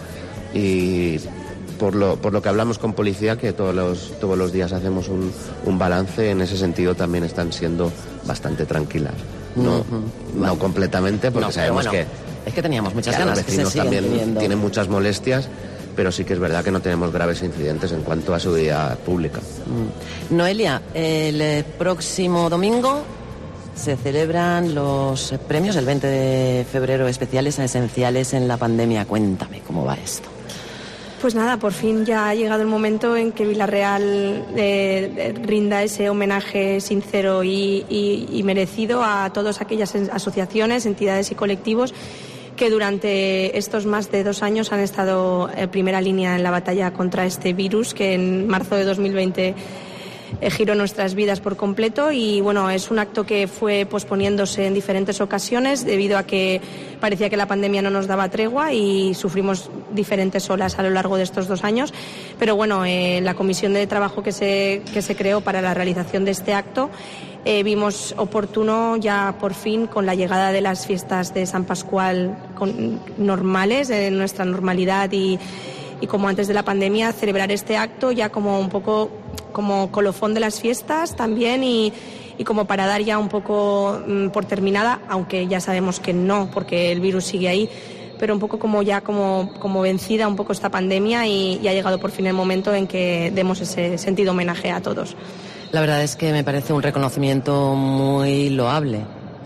y por lo por lo que hablamos con policía, que todos los todos los días hacemos un, un balance, en ese sentido también están siendo bastante tranquilas. No, uh-huh. no completamente, porque no, sabemos bueno, que es que teníamos muchas que ganas, los vecinos que se también teniendo. tienen muchas molestias, pero sí que es verdad que no tenemos graves incidentes en cuanto a seguridad pública. Mm. Noelia, el próximo domingo se celebran los premios, el veinte de febrero, especiales a esenciales en la pandemia. Cuéntame, ¿cómo va esto? Pues nada, por fin ya ha llegado el momento en que Vila-real eh, rinda ese homenaje sincero y, y, y merecido a todas aquellas asociaciones, entidades y colectivos que durante estos más de dos años han estado en primera línea en la batalla contra este virus que en marzo de dos mil veinte eh, giró nuestras vidas por completo. Y bueno, es un acto que fue posponiéndose en diferentes ocasiones debido a que parecía que la pandemia no nos daba tregua y sufrimos diferentes olas a lo largo de estos dos años. Pero bueno, eh, la comisión de trabajo que se, que se creó para la realización de este acto Eh, vimos oportuno ya por fin, con la llegada de las fiestas de San Pascual con, normales, en nuestra normalidad y, y como antes de la pandemia, celebrar este acto ya como un poco como colofón de las fiestas también y, y como para dar ya un poco mm, por terminada, aunque ya sabemos que no, porque el virus sigue ahí, pero un poco como ya como, como vencida un poco esta pandemia y, y ha llegado por fin el momento en que demos ese sentido homenaje a todos. La verdad es que me parece un reconocimiento muy loable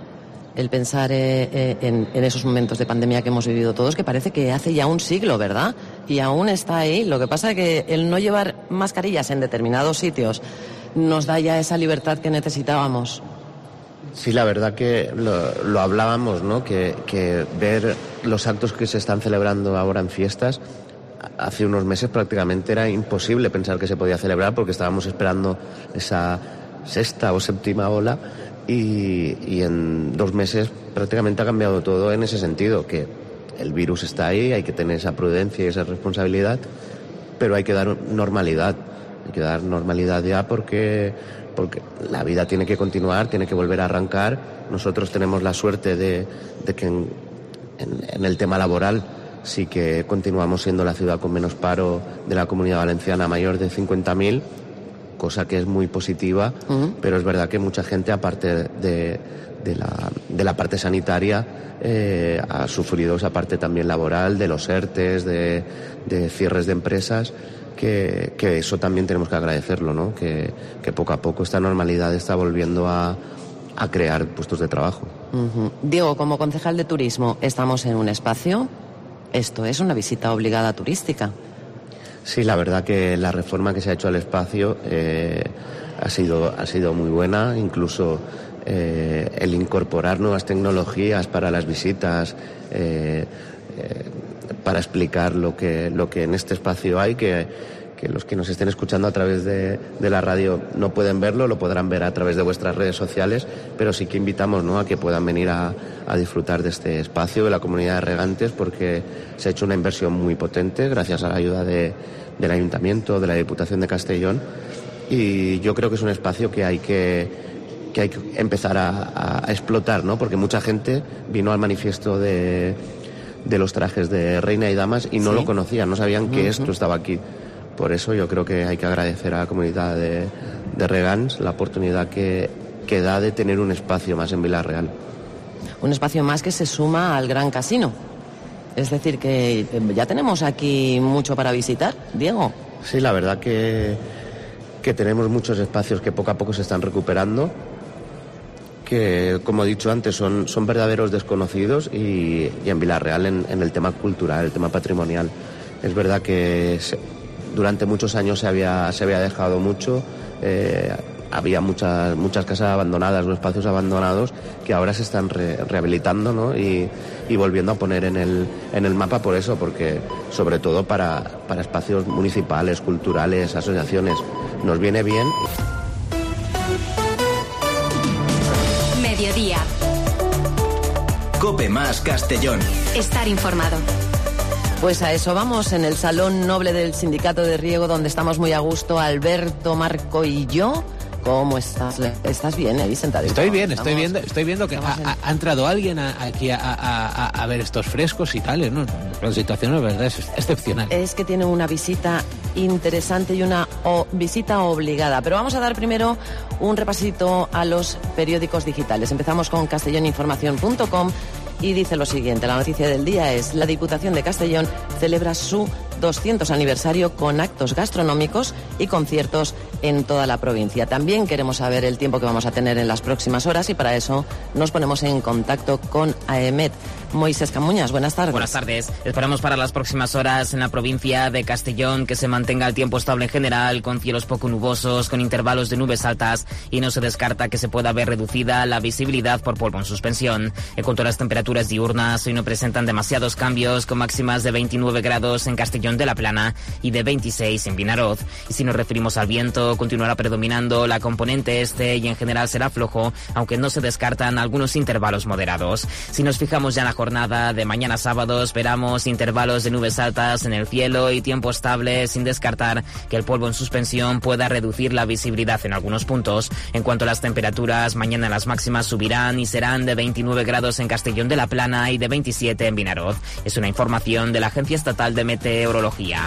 el pensar eh, en, en esos momentos de pandemia que hemos vivido todos, que parece que hace ya un siglo, ¿verdad? Y aún está ahí. Lo que pasa es que el no llevar mascarillas en determinados sitios nos da ya esa libertad que necesitábamos. Sí, la verdad que lo, lo hablábamos, ¿no? Que, que ver los actos que se están celebrando ahora en fiestas, hace unos meses prácticamente era imposible pensar que se podía celebrar porque estábamos esperando esa sexta o séptima ola y, y en dos meses prácticamente ha cambiado todo en ese sentido, que el virus está ahí, hay que tener esa prudencia y esa responsabilidad, pero hay que dar normalidad, hay que dar normalidad ya porque, porque la vida tiene que continuar, tiene que volver a arrancar. Nosotros tenemos la suerte de, de que en, en, en el tema laboral sí que continuamos siendo la ciudad con menos paro de la Comunidad Valenciana, mayor de cincuenta mil, cosa que es muy positiva, uh-huh. pero es verdad que mucha gente, aparte de, de, la, de la parte sanitaria, eh, ha sufrido esa parte también laboral, de los ERTES, de, de cierres de empresas, que, que eso también tenemos que agradecerlo, ¿no? Que, que poco a poco esta normalidad está volviendo a, a crear puestos de trabajo. Uh-huh. Diego, como concejal de turismo, estamos en un espacio... Esto es una visita obligada turística. Sí, la verdad que la reforma que se ha hecho al espacio eh, ha sido ha sido muy buena, incluso eh, el incorporar nuevas tecnologías para las visitas, eh, eh, para explicar lo que lo que en este espacio hay, que que los que nos estén escuchando a través de, de la radio no pueden verlo, lo podrán ver a través de vuestras redes sociales, pero sí que invitamos, ¿no?, a que puedan venir a, a disfrutar de este espacio de la comunidad de regantes, porque se ha hecho una inversión muy potente gracias a la ayuda de, del Ayuntamiento, de la Diputación de Castellón, y yo creo que es un espacio que hay que, que, hay que empezar a, a explotar, ¿no? Porque mucha gente vino al manifiesto de, de los trajes de reina y damas y no ¿Sí? lo conocían, no sabían uh-huh. que esto estaba aquí. Por eso yo creo que hay que agradecer a la comunidad de, de Regans la oportunidad que, que da de tener un espacio más en Vila-real. Un espacio más que se suma al Gran Casino. Es decir, que ya tenemos aquí mucho para visitar, Diego. Sí, la verdad que, que tenemos muchos espacios que poco a poco se están recuperando, que, como he dicho antes, son, son verdaderos desconocidos y, y en Vila-real en, en el tema cultural, el tema patrimonial. Es verdad que se, durante muchos años se había, se había dejado mucho, eh, había muchas, muchas casas abandonadas o espacios abandonados que ahora se están re, rehabilitando, ¿no? y, y volviendo a poner en el, en el mapa por eso, porque sobre todo para, para espacios municipales, culturales, asociaciones, nos viene bien. Mediodía. Cope más Castellón. Estar informado. Pues a eso vamos, en el Salón Noble del Sindicato de Riego, donde estamos muy a gusto, Alberto, Marco y yo. ¿Cómo estás? ¿Estás bien ahí sentadito? Estoy bien, estoy viendo, estoy viendo que ha, en... ha entrado alguien a, aquí a, a, a ver estos frescos y tales, ¿no? La situación, la verdad, es excepcional. Es que tiene una visita interesante y una o, visita obligada. Pero vamos a dar primero un repasito a los periódicos digitales. Empezamos con castellón información punto com y dice lo siguiente. La noticia del día es: la Diputación de Castellón celebra su doscientos aniversario con actos gastronómicos y conciertos en toda la provincia. También queremos saber el tiempo que vamos a tener en las próximas horas y para eso nos ponemos en contacto con AEMET. Moisés Camuñas, buenas tardes. Buenas tardes. Esperamos para las próximas horas en la provincia de Castellón que se mantenga el tiempo estable en general, con cielos poco nubosos, con intervalos de nubes altas y no se descarta que se pueda ver reducida la visibilidad por polvo en suspensión. En cuanto a las temperaturas diurnas, hoy no presentan demasiados cambios, con máximas de veintinueve grados en Castellón de la Plana y de veintiséis en Vinaroz. Y si nos referimos al viento, continuará predominando la componente este y en general será flojo, aunque no se descartan algunos intervalos moderados. Si nos fijamos ya en la jornada de mañana sábado, esperamos intervalos de nubes altas en el cielo y tiempo estable, sin descartar que el polvo en suspensión pueda reducir la visibilidad en algunos puntos. En cuanto a las temperaturas, mañana las máximas subirán y serán de veintinueve grados en Castellón de la Plana y de veintisiete en Vinaroz. Es una información de la Agencia Estatal de Meteorología.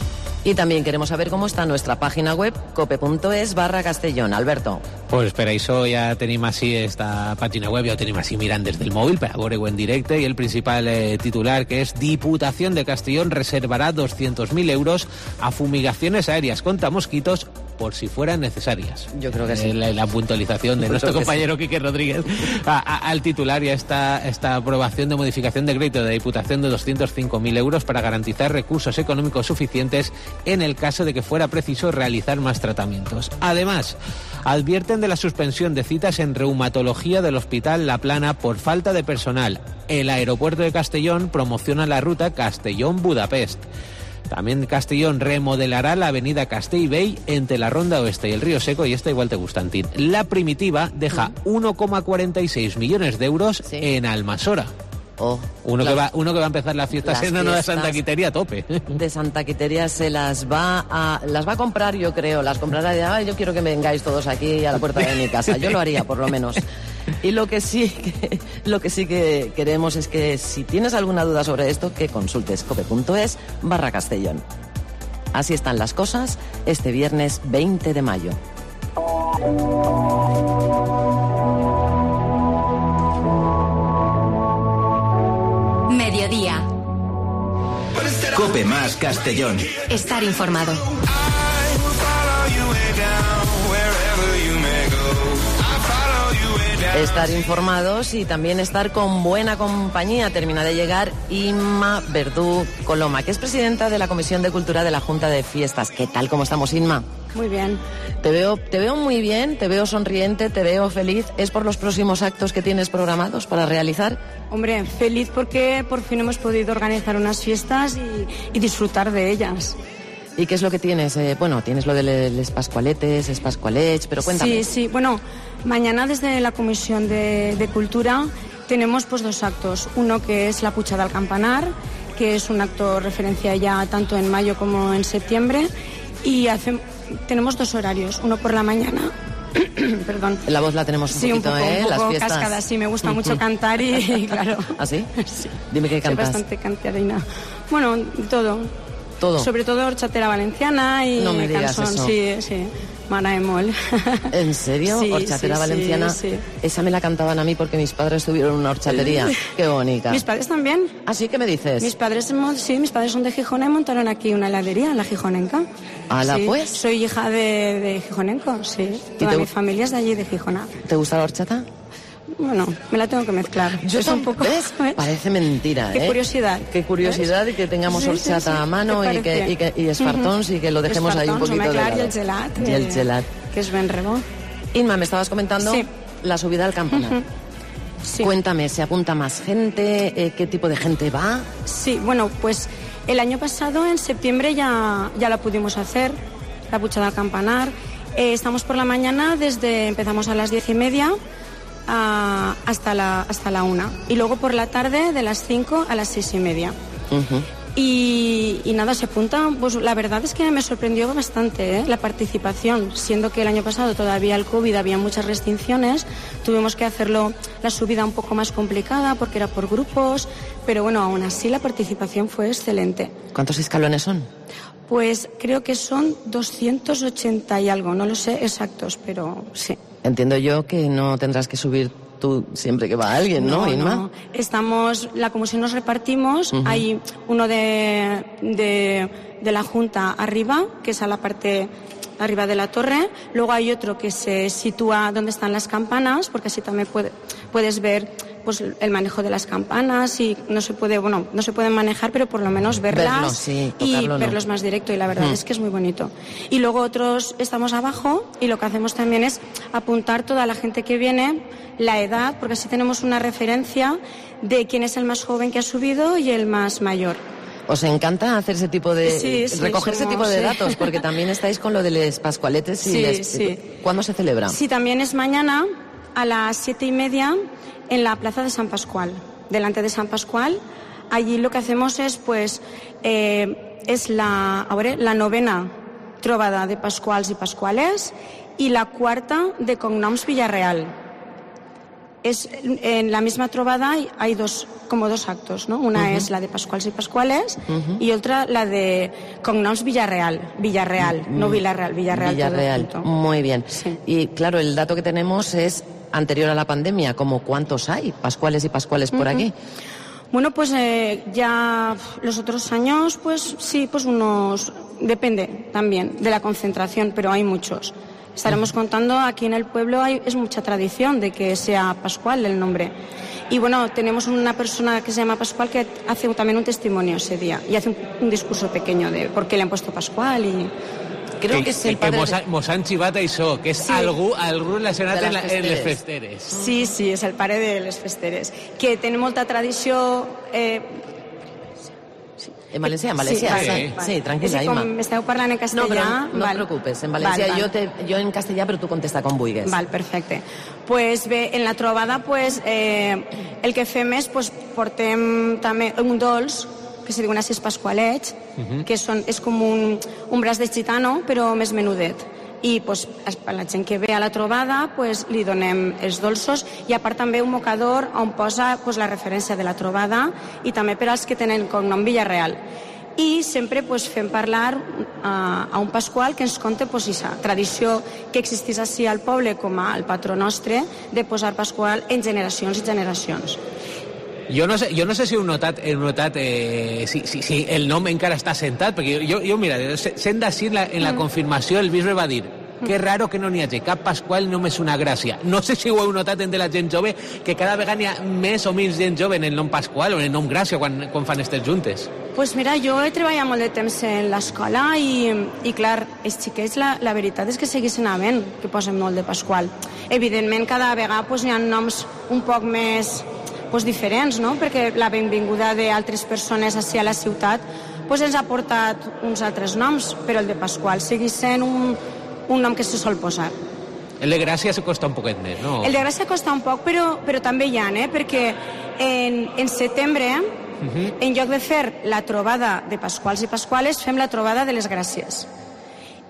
Y también queremos saber cómo está nuestra página web, cope punto es barra Castellón. Alberto. Pues per això ja tenim així esta pàgina web, ja ho tenim així mirant des del mòbil per a veure-ho en directe, i el principal eh, titular, que és Diputación de Castellón reservará doscientos mil euros a fumigaciones aéreas contra mosquitos por si fueran necesarias. Yo creo que sí. La, la puntualización de nuestro compañero sí. Quique Rodríguez a, a, al titular ya está esta aprobación de modificación de crédito de Diputación de doscientos cinco mil euros para garantizar recursos económicos suficientes en el caso de que fuera preciso realizar más tratamientos. Además, advierten de la suspensión de citas en reumatología del Hospital La Plana por falta de personal. El aeropuerto de Castellón promociona la ruta Castellón-Budapest. También Castellón remodelará la avenida Castellbell entre la Ronda Oeste y el Río Seco, y esta igual te gusta, Antín. La Primitiva deja uno coma cuarenta y seis millones de euros sí. en Almasora. Oh, uno, que va, uno que va a empezar la fiesta siendo de Santa Quiteria a tope. De Santa Quiteria se las va a las va a comprar, yo creo. Las comprará y dirá, yo quiero que vengáis todos aquí a la puerta de mi casa. Yo lo haría, por lo menos. Y lo que sí que, lo que sí que queremos es que si tienes alguna duda sobre esto, que consultes cope punto es barra Castellón. Así están las cosas este viernes veinte de mayo. Mediodía. Cope más Castellón. Estar informado. Estar informados y también estar con buena compañía. Termina de llegar Inma Verdú Coloma, que es presidenta de la Comisión de Cultura de la Junta de Fiestas. ¿Qué tal? ¿Cómo estamos, Inma? Muy bien. Te veo, te veo muy bien, te veo sonriente, te veo feliz. ¿Es por los próximos actos que tienes programados para realizar? Hombre, feliz porque por fin hemos podido organizar unas fiestas y, y disfrutar de ellas. ¿Y qué es lo que tienes? Eh, bueno, tienes lo de los pascualetes, es pascualets, pero cuéntame. Sí, sí, bueno, mañana desde la Comisión de, de Cultura tenemos pues dos actos. Uno que es la Puchada al Campanar, que es un acto referencia ya tanto en mayo como en septiembre, y hace, tenemos dos horarios, uno por la mañana. Perdón. La voz la tenemos un sí, poquito, un poco, ¿eh? un poco Las fiestas. cascada, sí, me gusta mucho cantar y, y claro. ¿Ah, sí? Sí. Dime qué cantas. Soy bastante cantarina. Bueno, todo. Todo. Sobre todo horchatera valenciana y no me digas cançons, eso. sí, sí. M'agrada molt. ¿En serio? Sí, horchatera sí, valenciana. Sí, sí. Esa me la cantaban a mí porque mis padres tuvieron una horchatería. Qué bonita. Mis padres también. ¿Ah, sí? ¿Qué me dices? Mis padres, sí, mis padres son de Gijón y montaron aquí una heladería, en la Gijonenca. ¿Ala, sí, pues? Soy hija de, de Gijonenco, sí. Toda te... mi familia es de allí, de Gijona. ¿Te gusta la horchata? Bueno, me la tengo que mezclar. Yo es un poco. ¿Ves? Parece mentira, Qué ¿eh? curiosidad. Qué curiosidad ¿ves? y que tengamos sí, horchata sí, sí. a mano y que, y que y esfartons uh-huh. y que lo dejemos ahí un poquito de lado. Y el gelat. Y el gelat. Que es ben rebó. Inma, me estabas comentando sí. la subida al campanar. Uh-huh. Sí. Cuéntame, ¿se apunta más gente? Eh, ¿Qué tipo de gente va? Sí, bueno, pues el año pasado, en septiembre, ya, ya la pudimos hacer, la puchada al campanar. Eh, estamos por la mañana, desde empezamos a las diez y media a, hasta, la, hasta la una. Y luego por la tarde, de las cinco a las seis y media. Uh-huh. Y, y nada, se apunta, pues la verdad es que me sorprendió bastante ¿eh? la participación, siendo que el año pasado todavía el COVID había muchas restricciones, tuvimos que hacerlo la subida un poco más complicada porque era por grupos, pero bueno, aún así la participación fue excelente. ¿Cuántos escalones son? Pues creo que son doscientos ochenta y algo, no lo sé exactos, pero sí. Entiendo yo que no tendrás que subir tú siempre que va alguien, ¿no, no Inma? No, estamos, la comisión nos repartimos, uh-huh. hay uno de, de, de la Junta arriba, que es a la parte arriba de la torre, luego hay otro que se sitúa donde están las campanas, porque así también puede, puedes ver pues el manejo de las campanas y no se puede, bueno, no se pueden manejar, pero por lo menos verlas Verlo, sí, y no. verlos más directo, y la verdad hmm. es que es muy bonito. Y luego otros estamos abajo y lo que hacemos también es apuntar toda la gente que viene, la edad, porque así tenemos una referencia de quién es el más joven que ha subido y el más mayor. Os encanta hacer ese tipo de sí, sí, recoger somos, ese tipo de sí. datos, porque también estáis con lo de los pascualetes y sí, les... sí. ¿Cuándo se celebra? Sí, también es mañana a las siete y media en la plaza de San Pascual, delante de San Pascual. Allí lo que hacemos es, pues, eh, es la, a ver, la novena trobada de Pascuals y Pascuales y la cuarta de cognoms Villarreal. Es, en la misma trobada hay, hay dos, como dos actos, ¿no? Una uh-huh. es la de Pascuals y Pascuales uh-huh. y otra la de cognoms Villarreal, Villarreal, uh-huh. no Villarreal, Villarreal. Villarreal, todo muy bien. Sí. Y claro, el dato que tenemos es anterior a la pandemia, como cuántos hay, Pascuales y Pascuales por uh-huh. aquí. Bueno, pues eh, ya los otros años, pues sí, pues unos, depende también de la concentración, pero hay muchos. Estaremos contando, aquí en el pueblo hay, es mucha tradición de que sea Pascual el nombre. Y bueno, tenemos una persona que se llama Pascual que hace también un testimonio ese día y hace un, un discurso pequeño de por qué le han puesto Pascual y... Creo que, que es el que padre... mos, de... mos han chivat això, que és sí. algú, algú relacionat en, la, en les festeres. Sí, sí, és el pare de les festeres. Que té molta tradició... Eh, En valencià, en valencià. Sí, sí, vale, vale. sí tranquil·la, sí, Imma. Com esteu parlant en castellà... No, però no, no val. et preocupes, en valencià val, jo, val. te, jo en castellà, però tu contesta com vulguis. Val, perfecte. Pues bé, en la trobada, pues, eh, el que fem és, pues, portem també un dolç, que se diuen assis pasqualets, uh-huh. que són, és com un, un braç de gitano, però més menudet. I pues, a la gent que ve a la trobada pues, li donem els dolços i a part també un mocador on posa pues, la referència de la trobada i també per als que tenen cognom Villarreal. I sempre pues, fem parlar a, a un Pasqual que ens conta pues, esa tradició que existís així al poble com al patró nostre de posar Pasqual en generacions i generacions. Jo no sé, jo no sé si heu notat, heu notat eh, si, si, si el nom encara està sentat, perquè jo, jo mira, sent d'ací en, la, en la confirmació el bisbe va dir que raro que no n'hi hagi cap Pasqual, només una gràcia. No sé si ho heu notat entre la gent jove, que cada vegada n'hi ha més o menys gent jove en el nom Pasqual o en el nom Gràcia quan, quan fan aquestes juntes. Pues mira, jo he treballat molt de temps en l'escola i, i clar, els xiquets la, la veritat és que seguissin havent que posen molt de Pasqual. Evidentment cada vegada pues, hi ha noms un poc més pues, diferents, no? Perquè la benvinguda d'altres persones així a la ciutat pues, ens ha portat uns altres noms, però el de Pasqual segueix sent un, un nom que se sol posar. El de Gràcia se costa un poquet més, no? El de Gràcia costa un poc, però, però també hi ha, eh? Perquè en, en setembre, uh-huh. en lloc de fer la trobada de Pasquals i Pasquales, fem la trobada de les Gràcies.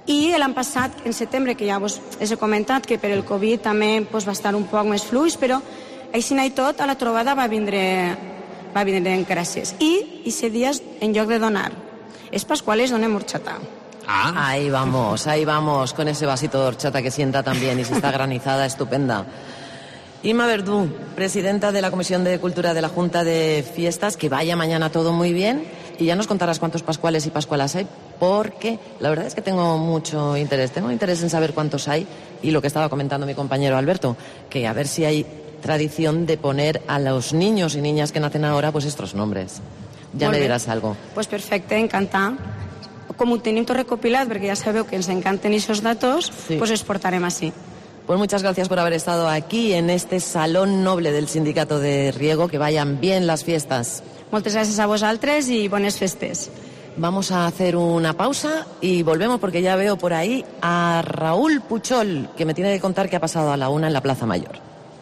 I l'any passat, en setembre, que ja vos he comentat que per el Covid també pues, va estar un poc més fluix, però així i tot a la trobada va vindre, va vindre en gràcies. I ese dia, en lloc de donar els pasquales, donem horchata. Ah. Ahí vamos, ahí vamos, con ese vasito de horchata que sienta también y si está granizada, estupenda. Inma Verdú, presidenta de la Comisión de Cultura de la Junta de Fiestas, que vaya mañana todo muy bien y ya nos contarás cuántos pascuales y pascualas hay, porque la verdad es que tengo mucho interés, tengo interés en saber cuántos hay y lo que estaba comentando mi compañero Alberto, que a ver si hay tradición de poner a los niños y niñas que nacen ahora pues estos nombres. Ja me diràs algo. Pues perfecte, encantat. Com ho tenim tot recopilat, perquè ja sabeu que ens encanten aquests datos, sí. Pues els portarem així. Pues muchas gracias por haber estado aquí en este salón noble del Sindicato de Riego. Que vayan bien las fiestas. Moltes gràcies a vosaltres y bones festes. Vamos a hacer una pausa y volvemos porque ya veo por ahí a Raúl Puchol, que me tiene que contar qué ha pasado a la una en la Plaza Mayor.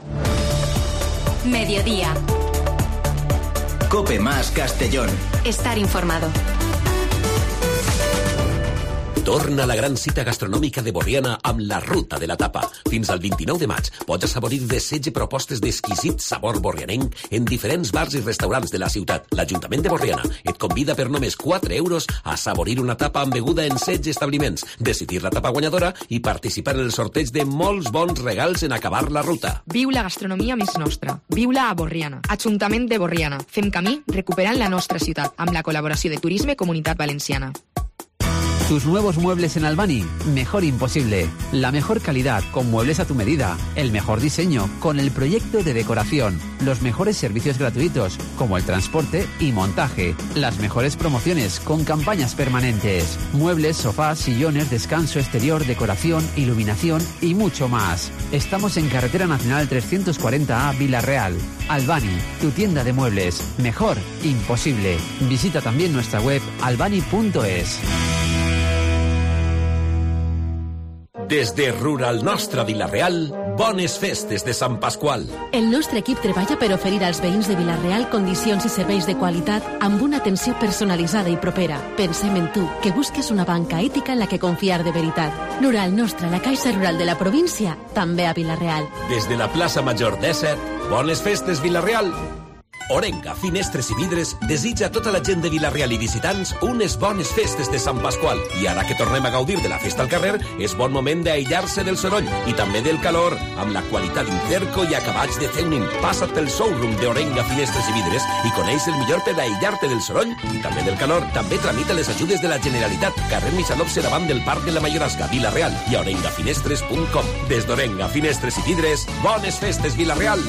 Mediodía. Cope más Castellón. Estar informado. Torna la gran cita gastronòmica de Borriana amb la Ruta de la Tapa. Fins al vint-i-nou de maig pots assaborir de setze propostes d'exquisit sabor borrianenc en diferents bars i restaurants de la ciutat. L'Ajuntament de Borriana et convida per només quatre euros a assaborir una tapa amb beguda en setze establiments, decidir la tapa guanyadora i participar en el sorteig de molts bons regals en acabar la ruta. Viu la gastronomia més nostra. Viu-la a Borriana. Ajuntament de Borriana. Fem camí recuperant la nostra ciutat amb la col·laboració de Turisme Comunitat Valenciana. Tus nuevos muebles en Albany, mejor imposible. La mejor calidad con muebles a tu medida. El mejor diseño con el proyecto de decoración. Los mejores servicios gratuitos como el transporte y montaje. Las mejores promociones con campañas permanentes. Muebles, sofás, sillones, descanso exterior, decoración, iluminación y mucho más. Estamos en Carretera Nacional trescientos cuarenta A, Vila-real. Albany, tu tienda de muebles. Mejor imposible. Visita también nuestra web albany punto es. Des de Rural Nostra Vila-real, bones festes de Sant Pasqual. El nostre equip treballa per oferir als veïns de Vila-real condicions i serveis de qualitat amb una atenció personalitzada i propera. Pensem en tu, que busques una banca ètica en la que confiar de veritat. Rural Nostra, la Caixa Rural de la província, també a Vila-real. Des de la plaça Major disset, bones festes Vila-real. Orenga, Finestres i Vidres desitja a tota la gent de Vila-real i visitants unes bones festes de Sant Pasqual. I ara que tornem a gaudir de la festa al carrer, és bon moment d'aïllar-se del soroll i també del calor, amb la qualitat d'Incerco i acabats de Ceunin. Passa't pel showroom d'Orenga, Finestres i Vidres i coneix el millor per aïllar-te del soroll i també del calor. També tramita les ajudes de la Generalitat. Carrer Michalopse davant del Parc de la Mayorasca, Vila-real, i a orenga finestres punt com. Des d'Orenga, Finestres i Vidres, bones festes Vila-real.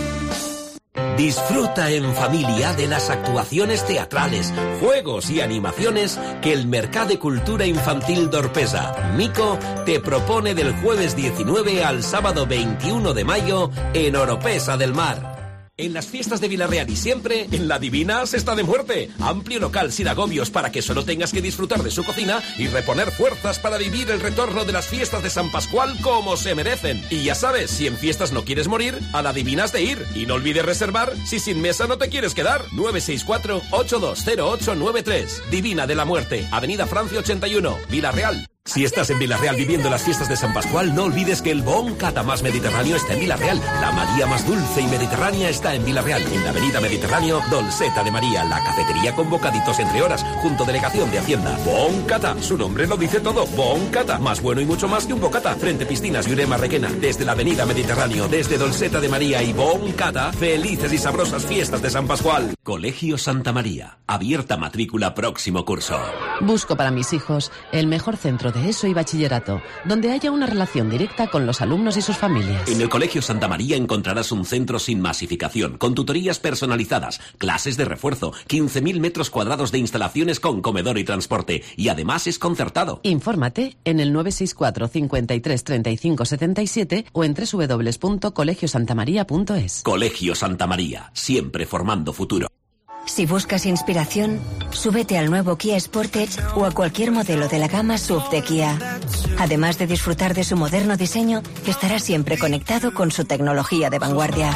Disfruta en familia de las actuaciones teatrales, juegos y animaciones que el Mercado de Cultura Infantil d'Orpesa, Mico, te propone del jueves diecinueve al sábado veintiuno de mayo en Oropesa del Mar. En las fiestas de Vila-real y siempre, en La Divina se está de muerte. Amplio local sin agobios para que solo tengas que disfrutar de su cocina y reponer fuerzas para vivir el retorno de las fiestas de San Pascual como se merecen. Y ya sabes, si en fiestas no quieres morir, a La Divina has de ir. Y no olvides reservar si sin mesa no te quieres quedar. nueve seis cuatro, ocho dos cero ocho nueve tres. Divina de la Muerte, Avenida Francia ochenta y uno, Vila-real. Si estás en Vila-real viviendo las fiestas de San Pascual, no olvides que el Bon Cata más mediterráneo está en Vila-real. La María más dulce y mediterránea está en Vila-real. En la avenida Mediterráneo, Dolceta de María, la cafetería con bocaditos entre horas, junto a Delegación de Hacienda. Bon Cata, su nombre lo dice todo. Bon Cata, más bueno y mucho más que un bocata. Frente Piscinas y Urema Requena, desde la avenida Mediterráneo, desde Dolceta de María y Bon Cata, felices y sabrosas fiestas de San Pascual. Colegio Santa María, abierta matrícula próximo curso. Busco para mis hijos el mejor centro de ESO y bachillerato, donde haya una relación directa con los alumnos y sus familias. En el Colegio Santa María encontrarás un centro sin masificación, con tutorías personalizadas, clases de refuerzo, quince mil metros cuadrados de instalaciones con comedor y transporte, y además es concertado. Infórmate en el nueve seis cuatro, cincuenta y tres, treinta y cinco, setenta y siete o en doble u doble u doble u punto colegio santa maría punto es. Colegio Santa María, siempre formando futuro. Si buscas inspiración, súbete al nuevo Kia Sportage o a cualquier modelo de la gama S U V de Kia. Además de disfrutar de su moderno diseño, estarás siempre conectado con su tecnología de vanguardia.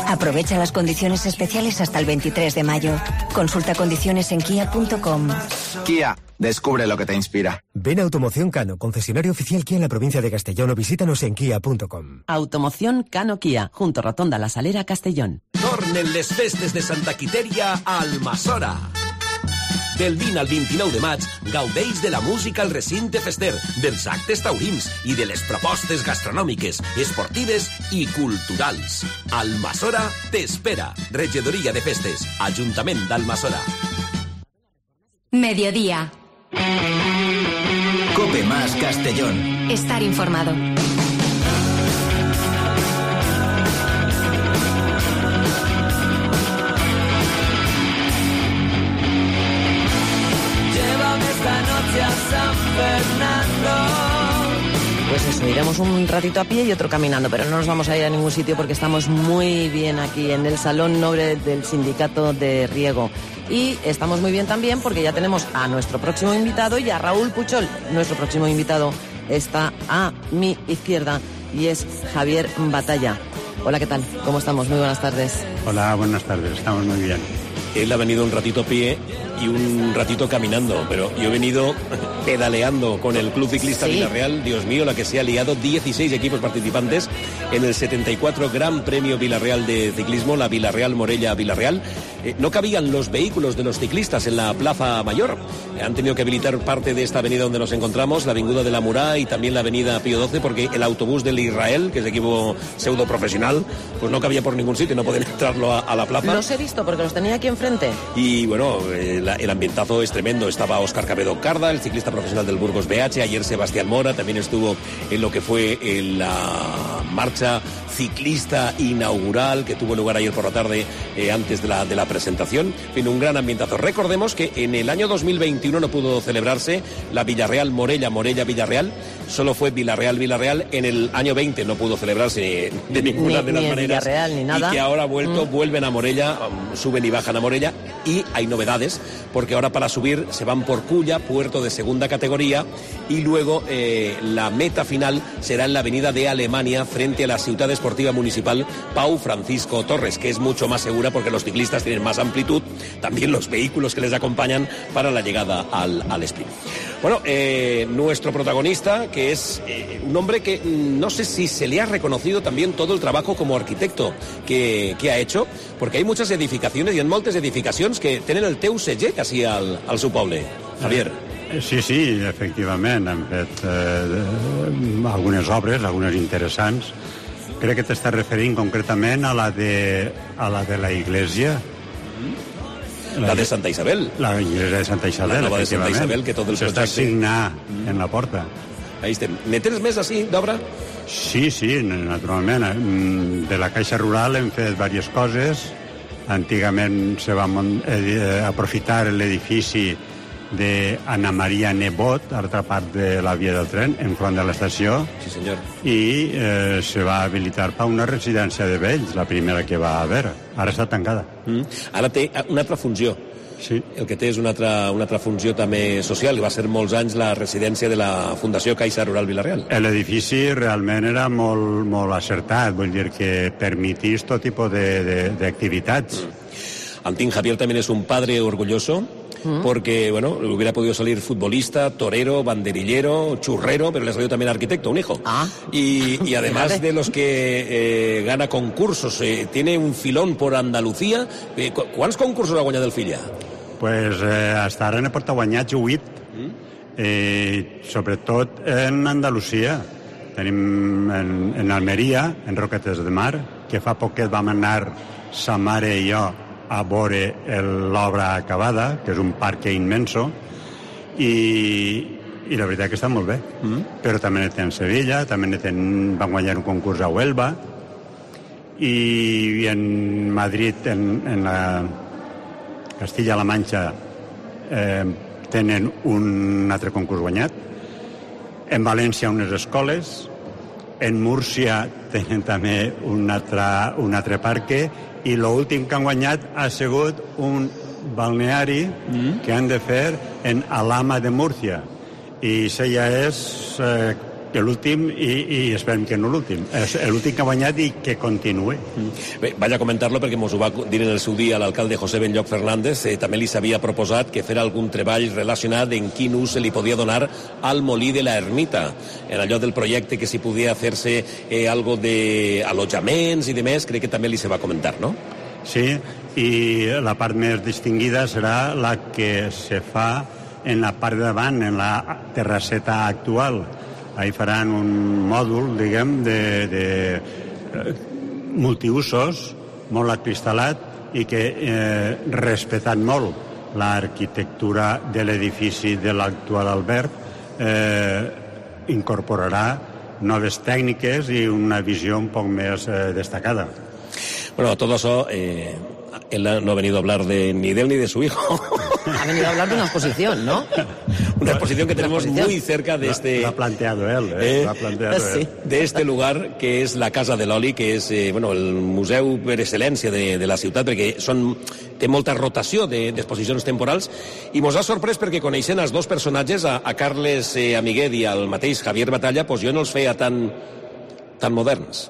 Aprovecha las condiciones especiales hasta el veintitrés de mayo. Consulta condiciones en kia punto com. Kia, descubre lo que te inspira. Ven a Automoción Cano, concesionario oficial Kia en la provincia de Castellón, o visítanos en kia punto com. Automoción Cano Kia, junto Rotonda La Salera, Castellón. Tornen les festes de Santa Quiteria a Almassora. Del vint al vint-i-nou de maig, gaudeix de la música al recinte fester, dels actes taurins i de les propostes gastronòmiques, esportives i culturals. Almassora t'espera. Regidoria de Festes, Ajuntament d'Almassora. Mediodía. Cope más Castellón. Estar informado. San Fernando. Pues eso, iremos un ratito a pie y otro caminando, pero no nos vamos a ir a ningún sitio porque estamos muy bien aquí en el Salón Nobre del Sindicato de Riego. Y estamos muy bien también porque ya tenemos a nuestro próximo invitado y a Raúl Puchol. Nuestro próximo invitado está a mi izquierda y es Javier Batalla. Hola, ¿qué tal? ¿Cómo estamos? Muy buenas tardes. Hola, buenas tardes. Estamos muy bien. Él ha venido un ratito a pie y un ratito caminando, pero yo he venido pedaleando con el Club Ciclista ¿Sí? Villarreal. Dios mío, la que se ha liado, dieciséis equipos participantes en el setenta y cuatro Gran Premio Villarreal de Ciclismo, la Villarreal Morella Villarreal. Eh, no cabían los vehículos de los ciclistas en la Plaza Mayor. Han tenido que habilitar parte de esta avenida donde nos encontramos, la Avinguda de la Murá y también la Avenida Pío doce, porque el autobús del Israel, que es equipo pseudo profesional, pues no cabía por ningún sitio, no podían entrarlo a, a la plaza. Los he visto porque los tenía aquí enfrente. Y bueno, el, el ambientazo es tremendo. Estaba Óscar Cabedo Carda, el ciclista profesional del Burgos B H, ayer Sebastián Mora, también estuvo en lo que fue en la marcha ciclista inaugural que tuvo lugar ayer por la tarde eh, antes de la, de la presentación. En un gran ambientazo. Recordemos que en el año dos mil veintiuno no pudo celebrarse la Villarreal Morella, Morella Villarreal, solo fue Villarreal Villarreal. En el año veinte no pudo celebrarse de ninguna ni, de las ni maneras. Villarreal, ni nada. Y que ahora ha vuelto, mm. vuelven a Morella, um, suben y bajan a Morella. Y hay novedades, porque ahora para subir se van por Culla, puerto de segunda categoría, y luego eh, la meta final será en la avenida de Alemania, frente a la Ciutat Esportiva Municipal Pau Francisco Torres, que es mucho más segura porque los ciclistas tienen más amplitud, también los vehículos que les acompañan para la llegada al, al sprint. Bueno, eh, nuestro protagonista, que es eh, un hombre que no sé si se le ha reconocido también todo el trabajo como arquitecto que, que ha hecho, porque hay muchas edificaciones, i en moltes edificacions que tenen el teu segell així al, al seu poble. Javier. Sí, sí, efectivament, hem fet eh, algunes obres, algunes interessants. Crec que t'estàs referint concretament a la de, a la, de la iglesia. La, la de Santa Isabel. La iglesia de Santa Isabel, la nova de Santa Isabel, que tot el projecte... S'està signant mm. en la porta. Ahí estem. Ne tens més, així, d'obra? Sí, sí, naturalment. De la Caixa Rural hem fet diverses coses. Antigament se va eh, aprofitar l'edifici d'Anna Maria Nebot, a l'altra part de la via del tren, enfront de l'estació. Sí, senyor. I eh, se va habilitar per una residència de vells, la primera que va haver. Ara està tancada. Mm. Ara té una altra funció. Sí. El que té és una altra, una altra funció també social, que va ser molts anys la residència de la Fundació Caixa Rural Villarreal. L'edifici realment era molt, molt acertat, vull dir que permitís tot tipus d'activitats. Mm. Antín Javier también es un padre orgulloso, mm. porque, bueno, hubiera podido salir futbolista, torero, banderillero, churrero, pero le salió también arquitecto, un hijo. Ah. Y, y además de los que eh, gana concursos, eh, tiene un filón por Andalucía. Eh, ¿Cuántos concursos ha guanyat el fill ja? Pues eh, hasta ara n'he portat guanyats huit, mm. eh, sobretot en Andalusia. Tenim en, en Almeria, en Roquetes de Mar, que fa poquet vam anar sa mare i jo a veure l'obra acabada, que és un parc immenso, i, i la veritat que està molt bé. Mm. Però també n'he en Sevilla, també n'he en, van guanyar un concurs a Huelva, i, i en Madrid, en, en la Castilla-La Manxa, eh, tenen un altre concurs guanyat. En València unes escoles, en Múrcia tenen també un altre, un altre parque, i l'últim que han guanyat ha sigut un balneari mm. que han de fer en Alhama de Múrcia. I això ja és eh, que l'últim i, i esperem que no l'últim. L'últim que ha guanyat i que continuï. Bé, vaig a comentar-lo perquè mos ho va dir en el seu dia l'alcalde José Benlloc Fernández. Eh, també li s'havia proposat que fera algun treball relacionat en quin ús se li podia donar al molí de la ermita. En allò del projecte que si podia fer-se eh, algo de allotjaments i demés, crec que també li se va comentar, no? Sí, i la part més distinguida serà la que se fa en la part de davant, en la terrasseta actual. Ahí faran un mòdul, diguem, de, de eh, multiusos, molt acristal·lat i que, eh, respectant molt l'arquitectura de l'edifici de l'actual Albert, eh, incorporarà noves tècniques i una visió un poc més eh, destacada. Bueno, todo eso, eh, él no ha venido a hablar de, ni de él ni de su hijo. Ha venido a hablar de una exposición, ¿no? Una exposición que tenemos exposición. muy cerca de este... Lo ha planteado él, ¿eh? eh Lo ha planteado sí. él. De este lugar, que es la Casa de l'Oli, que és eh, bueno, el museu per excel·lència de, de la ciutat, perquè són, té molta rotació d'exposicions de, temporals, i mos ha sorprès perquè coneixent els dos personatges, a, a Carles eh, Amiguet i al mateix Javier Batalla, pues jo no els feia tan, tan moderns.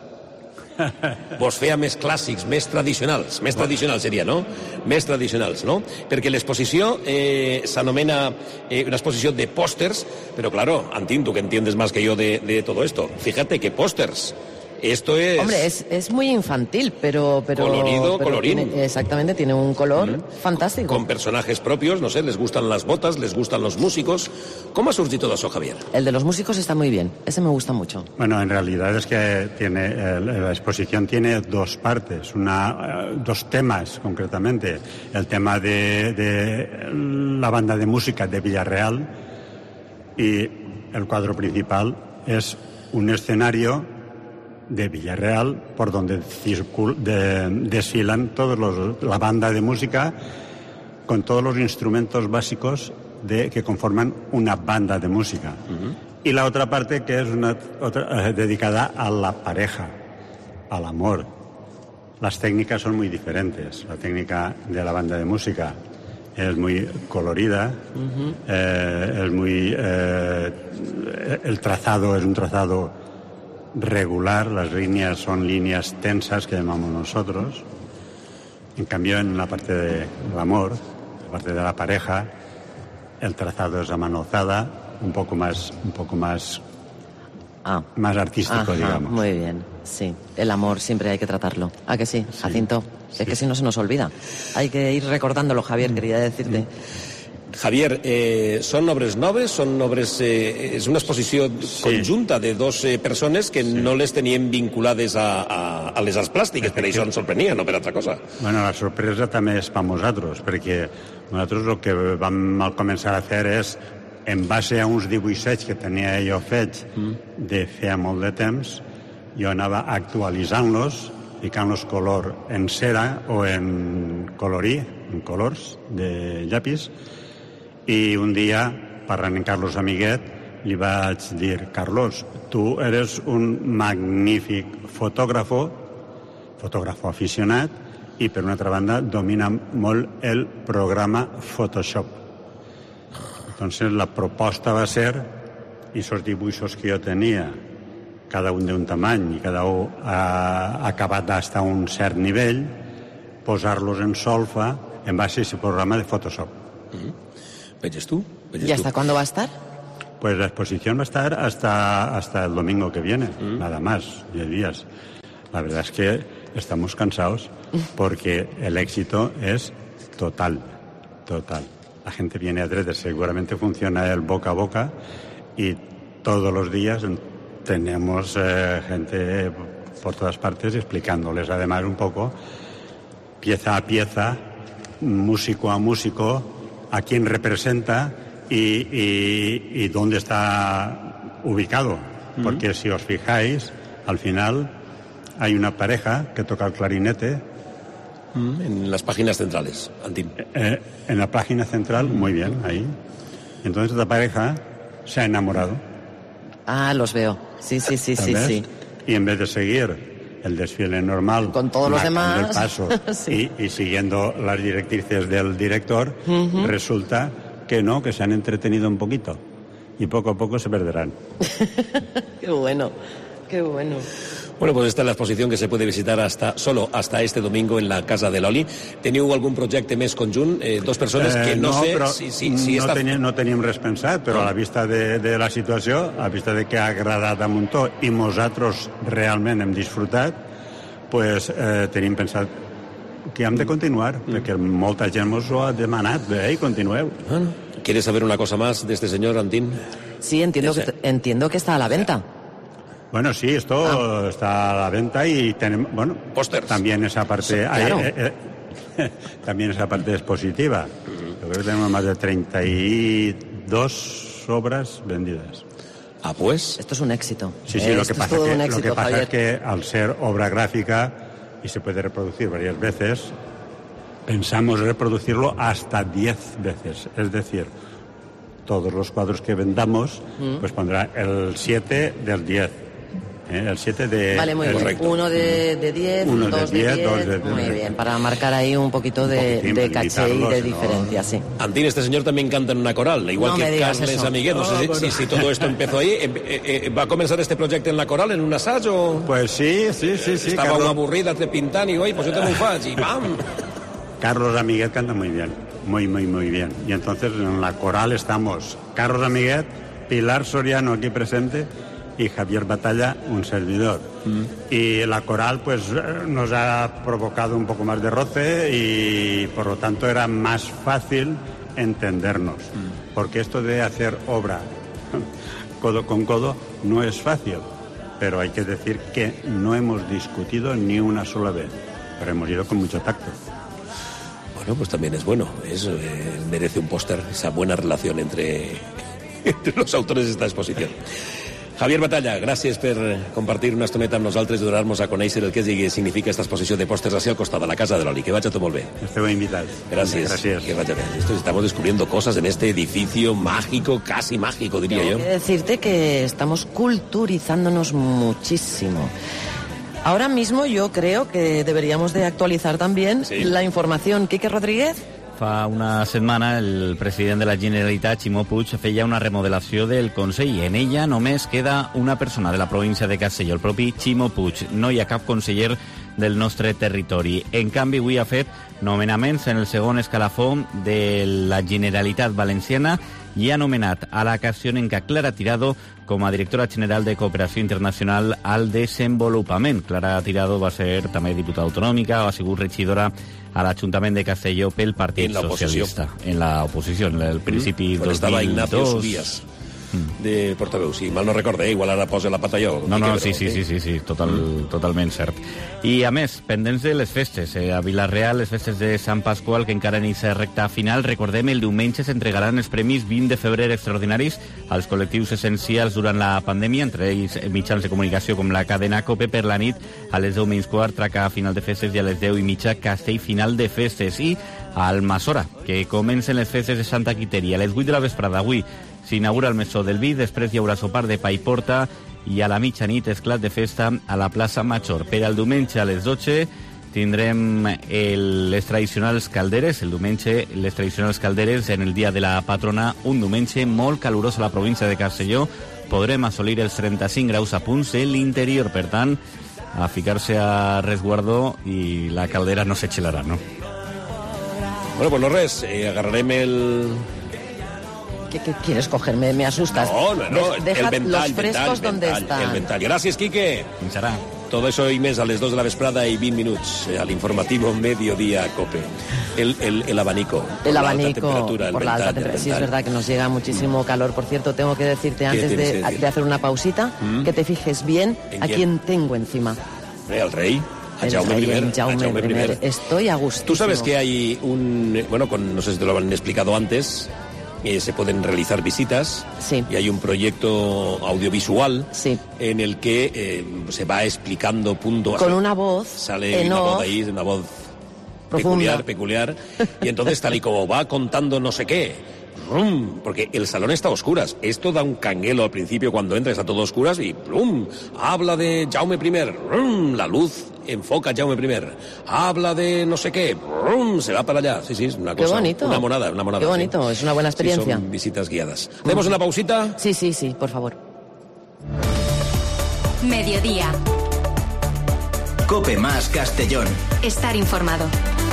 Vos feia més clàssics, més tradicionals. Més tradicionals seria, no? Més tradicionals, no? Perquè l'exposició eh, s'anomena eh, una exposició de pósters, però, claro, Antín, tu que entiendes más que yo de, de todo esto, fíjate que pósters. Esto es... Hombre, es, es muy infantil, pero... pero colorido, pero colorín. Tiene, exactamente, tiene un color mm. fantástico. Con personajes propios, no sé, les gustan las botas, les gustan los músicos. ¿Cómo ha surgido todo eso, Javier? El de los músicos está muy bien, ese me gusta mucho. Bueno, en realidad es que tiene eh, la exposición tiene dos partes, una, eh, dos temas concretamente. El tema de, de la banda de música de Villarreal y el cuadro principal es un escenario de Villarreal, por donde circul, de, desfilan todos los, la banda de música con todos los instrumentos básicos de, que conforman una banda de música. Uh-huh. Y la otra parte que es una, otra, eh, dedicada a la pareja, al amor. Las técnicas son muy diferentes. La técnica de la banda de música es muy colorida, uh-huh. eh, es muy... Eh, el trazado es un trazado regular, las líneas son líneas tensas que llamamos nosotros. En cambio, en la parte del amor, la parte de la pareja, el trazado es a mano alzada, un poco más, un poco más, ah. más artístico, Ajá, digamos. Muy bien, sí. El amor siempre hay que tratarlo. ¿A que sí, Jacinto? Sí. Es que si no se nos olvida. Hay que ir recordándolo, Javier, mm. quería decirte. Mm. Javier, eh, són obres noves? Són obres, eh, és una exposició sí. conjunta de dos eh, persones que sí. no les tenien vinculades a, a, a les arts plàstiques, per això ens sorprenia, no per altra cosa. Bueno, la sorpresa també és per nosaltres, perquè nosaltres el que vam al començar a fer és, en base a uns dibuixets que tenia jo fets mm. de feia molt de temps, jo anava actualitzant-los, ficant-los color en cera o en colorí, en colors de llapis. I un dia, parlant amb Carlos Amiguet, li vaig dir: Carlos, tu eres un magnífic fotògrafo, fotògrafo aficionat, i per una altra banda domina molt el programa Photoshop. Entonces la proposta va ser, i esos dibuixos que jo tenia, cada un d'un tamany i cada un ha acabat d'estar a un cert nivell, posar-los en solfa en base a ese programa de Photoshop. Mm-hmm. ¿Veis tú? ¿Veis ¿Y hasta tú? cuándo va a estar? Pues la exposición va a estar hasta, hasta el domingo que viene, mm. nada más, diez días. La verdad es que estamos cansados porque el éxito es total, total. La gente viene a Dredes, seguramente funciona el boca a boca y todos los días tenemos eh, gente por todas partes explicándoles además un poco, pieza a pieza, músico a músico, a quién representa y, y, y dónde está ubicado. Porque mm. si os fijáis, al final hay una pareja que toca el clarinete. Mm. En las páginas centrales, Antín. Eh, en la página central, muy bien, ahí. Entonces esta pareja se ha enamorado. Ah, los veo. Sí, sí, sí, sí, sí. Y en vez de seguir el desfile normal, con todos los demás, el paso sí. y, y siguiendo las directrices del director, uh-huh. resulta que no, que se han entretenido un poquito. y poco a poco se perderán. Qué bueno, qué bueno. Bueno, pues esta es la exposición que se puede visitar hasta solo hasta este domingo en la Casa de l'Oli. Teniu algun projecte més conjunt? Eh, dos persones que no, eh, no sé però si, si, si no, està... teníem, no teníem res pensat, però no. a la vista de, de la situació, a la vista de que ha agradat a muntó i nosaltres realment hem disfrutat, pues, eh, tenim pensat que hem de continuar, mm. perquè molta gent ens ho ha demanat. Ei, continueu. Ah, ¿quieres saber una cosa más de este señor, Antín? Sí, entiendo, que, entiendo que está a la venta. Bueno, sí, esto ah. está a la venta y tenemos, bueno, pósters. También esa parte, sí, claro. eh, eh, eh, también esa parte es positiva. Uh-huh. Yo creo que tenemos más de treinta y dos obras vendidas. Ah, pues. Esto es un éxito. Sí, sí, eh, lo que pasa, es, que, éxito, lo que pasa Javier. es que al ser obra gráfica y se puede reproducir varias veces, pensamos reproducirlo hasta diez veces. Es decir, todos los cuadros que vendamos, mm. pues pondrá el siete del diez. ¿Eh? El siete de... Vale, muy bien. Uno de, de diez, Uno dos de de diez, dos de diez. Muy diez. bien, para marcar ahí un poquito de, un de caché y de diferencia, ¿no? Sí. Antín, este señor también canta en una coral, igual no que Carles eso. Amiguet. No sé oh, si, bueno. si, si todo esto empezó ahí. Eh, eh, ¿Va a comenzar este proyecto en la coral, en un asayo? Pues sí, sí, sí. sí Estaba Carlos... una aburrida de pintar y, oye, pues yo tengo un faig y ¡pam! Carlos Amiguet canta muy bien, muy, muy, muy bien. Y entonces en la coral estamos Carlos Amiguet, Pilar Soriano aquí presente y Javier Batalla, un servidor. Mm. Y la coral pues nos ha provocado un poco más de roce y por lo tanto era más fácil entendernos. Mm. Porque esto de hacer obra codo con codo no es fácil, pero hay que decir que no hemos discutido ni una sola vez, pero hemos ido con mucho tacto. Bueno, pues también es bueno. Eso eh, merece un póster, esa buena relación entre, entre los autores de esta exposición. Javier Batalla, gràcies per compartir una estoneta amb nosaltres i donar-nos a conèixer el que significa esta exposició de pòsters així al costat de la Casa de l'Oli. Que vaya todo molt bé. Esteu invitats. Gracias. Gracias. Que vaya bien. Esto, estamos descubriendo cosas en este edificio mágico, casi mágico, diría Tengo yo. que decirte que estamos culturizándonos muchísimo. Ahora mismo yo creo que deberíamos de actualizar también sí. la información. Quique Rodríguez. Fa una setmana el president de la Generalitat, Ximo Puig, feia una remodelació del Consell. En ella només queda una persona de la província de Castelló, el propi Ximo Puig. No hi ha cap conseller del nostre territori. En canvi, avui ha fet nomenaments en el segon escalafó de la Generalitat Valenciana i ha nomenat a la casionenca Clara Tirado com a directora general de Cooperació Internacional al Desenvolupament. Clara Tirado va ser també diputada autonòmica, ha sigut regidora a l'Ajuntament de Castelló pel Partit en la Socialista. En la oposició, en el principi mm. dos mil dos. Estava Ignacio Subías de portaveu, si mal no recorde, eh? Igual ara posa la pata jo. No, no, sí, sí, sí, sí, sí total, mm. totalment cert. I a més, pendents de les festes, eh, a Vila-real, les festes de Sant Pasqual, que encara inicia recta final, recordem, el diumenge s'entregaran els premis vint de febrer extraordinaris als col·lectius essencials durant la pandèmia, entre ells mitjans de comunicació com la cadena COPE. Per la nit, a les deu menys quart, traca final de festes, i a les deu i mitja, castell final de festes. I a Almassora, que comencen les festes de Santa Quiteria. A les vuit de la vesprada avui s'inaugura el Mesó del Vi, després hi haurà sopar de pa i porta i a la mitjanit esclat de festa a la plaça Major. Per al diumenge a les dotze tindrem el, les tradicionals calderes, el diumenge les tradicionals calderes en el dia de la patrona, un diumenge molt calorós a la província de Castelló. Podrem assolir els trenta-cinc graus a punts en l'interior, per tant, a ficar-se a resguardo i la caldera no s'excelarà, no? Bueno, pues no res, eh, agarrarem el... ¿Qué, ¿Qué quieres cogerme? Me asustas. No, no, no. De, deja el ventall, los frescos ventall, donde ventall, están. El ventall. Gràcies, Quique. Fins ara. Todo eso y més a les dos de la vesprada y veinte minuts eh, al informativo Mediodía COPE. El, el, el abanico. El abanico, alta temperatura, el por la alta temperatura. Sí, es verdad que nos llega muchísimo calor. Por cierto, tengo que decirte antes de, decir? de hacer una pausita, ¿Mm? que te fijes bien a quién tengo encima. El rey. A el Jaume, rey, primer, Jaume, a Jaume primer. primer. Estoy a gusto. Tú sabes que hay un... Bueno, con, no sé si te lo han explicado antes... Eh, se pueden realizar visitas sí. y hay un proyecto audiovisual sí. en el que eh, se va explicando punto a con una voz sale en una off, voz ahí, una voz profunda. peculiar, peculiar y entonces tal y como va contando no sé qué, rum, porque el salón está a oscuras, esto da un canguelo al principio cuando entra, está todo a oscuras y plum, habla de Jaume primer, rum, la luz enfoca Jaume Primer, habla de no sé qué, brum, se va para allá. Sí, sí, es una cosa. Qué bonito. Una monada, una monada. Qué bonito, sí. Es una buena experiencia. Sí, son visitas guiadas. ¿Hacemos una pausita? Sí, sí, sí, por favor. Mediodía. Cope más Castellón. Estar informado.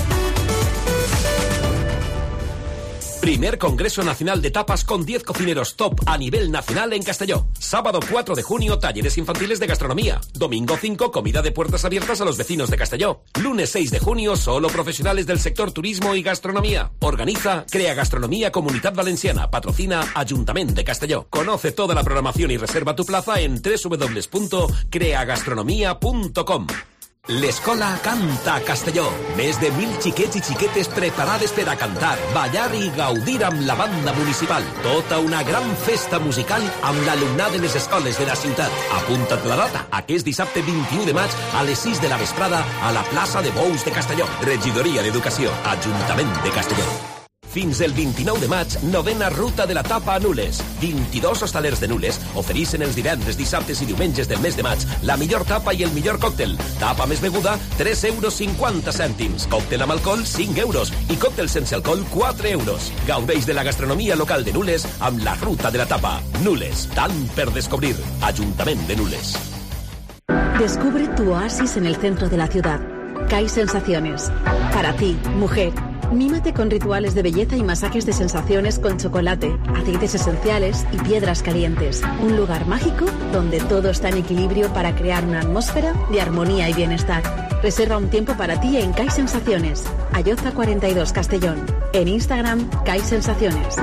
Primer Congreso Nacional de Tapas con diez cocineros top a nivel nacional en Castelló. Sábado cuatro de junio, talleres infantiles de gastronomía. Domingo cinco, comida de puertas abiertas a los vecinos de Castelló. Lunes seis de junio, solo profesionales del sector turismo y gastronomía. Organiza Crea Gastronomía Comunitat Valenciana. Patrocina Ayuntament de Castelló. Conoce toda la programación y reserva tu plaza en doble u doble u doble u punto crea gastronomia punto com. L'Escola canta a Castelló. Més de mil xiquets i xiquetes preparades per a cantar, ballar i gaudir amb la banda municipal. Tota una gran festa musical amb l'alumnat de les escoles de la ciutat. Apunta't la data, aquest dissabte vint-i-u de maig a les sis de la vesprada a la plaça de Bous de Castelló. Regidoria d'Educació, Ajuntament de Castelló. Fins el vint-i-nou de maig, novena ruta de la tapa a Nules. vint-i-dos hostalers de Nules ofereixen els divendres, dissabtes i diumenges del mes de maig la millor tapa i el millor còctel. Tapa més beguda, tres euros cinquanta cèntims. Còctel amb alcohol, cinc euros. I còctel sense alcohol, quatre euros. Gaudeix de la gastronomia local de Nules amb la ruta de la tapa. Nules, tant per descobrir. Ajuntament de Nules. Descubre tu oasis en el centro de la ciudad. C A I Sensaciones. Para ti, mujer. Mímate con rituales de belleza y masajes de sensaciones con chocolate, aceites esenciales y piedras calientes. Un lugar mágico donde todo está en equilibrio para crear una atmósfera de armonía y bienestar. Reserva un tiempo para ti en C A I Sensaciones. Ayoza cuarenta y dos Castellón. En Instagram, C A I Sensaciones.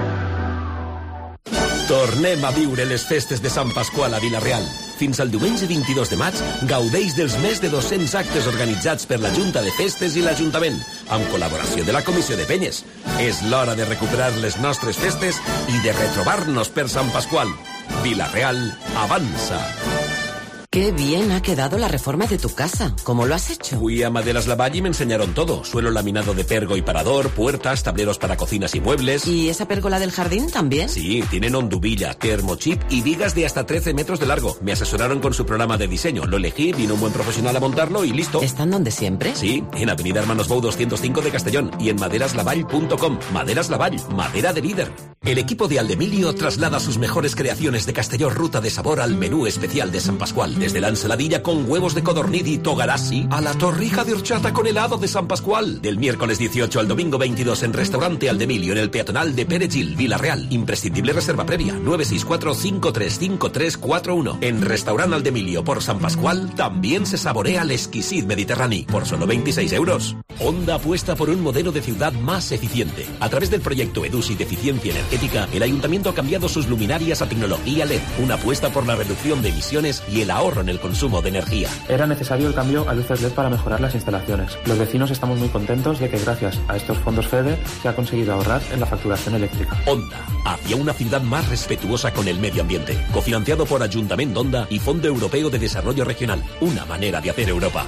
Tornem a viure les festes de Sant Pasqual a Vila-real. Fins al diumenge vint-i-dos de maig, gaudeix dels més de dos-cents actes organitzats per la Junta de Festes i l'Ajuntament, amb col·laboració de la Comissió de Penyes. És l'hora de recuperar les nostres festes i de retrobar-nos per Sant Pasqual. Vila-real avança. Qué bien ha quedado la reforma de tu casa. ¿Cómo lo has hecho? Fui a Maderas Lavalle y me enseñaron todo. Suelo laminado de pergo y parador, puertas, tableros para cocinas y muebles. ¿Y esa pérgola del jardín también? Sí, tienen onduvilla, termochip y vigas de hasta trece metros de largo. Me asesoraron con su programa de diseño. Lo elegí, vino un buen profesional a montarlo y listo. ¿Están donde siempre? Sí, en Avenida Hermanos Bou doscientos cinco de Castellón y en maderaslavall punto com. Maderas Lavall, madera de líder. El equipo de Aldemilio traslada sus mejores creaciones de Castelló ruta de sabor al menú especial de San Pascual. Desde la ensaladilla con huevos de codorniz y togarassi a la torrija de horchata con helado de San Pascual. Del miércoles dieciocho al domingo veintidós en Restaurante Aldemilio en el peatonal de Pere Gil, Vila-real. Imprescindible reserva previa nueve seis cuatro, cinco tres cinco tres cuatro uno. En Restaurant Aldemilio por San Pascual también se saborea el exquisit mediterráneo por solo veintiséis euros. Honda apuesta por un modelo de ciudad más eficiente. A través del proyecto EDUSI de eficiencia energética, el ayuntamiento ha cambiado sus luminarias a tecnología L E D, una apuesta por la reducción de emisiones y el ahorro en el consumo de energía. Era necesario el cambio a luces L E D para mejorar las instalaciones. Los vecinos estamos muy contentos de que gracias a estos fondos FEDER se ha conseguido ahorrar en la facturación eléctrica. Honda, hacia una ciudad más respetuosa con el medio ambiente. Cofinanciado por Ayuntament d'Onda y Fondo Europeo de Desarrollo Regional. Una manera de hacer Europa.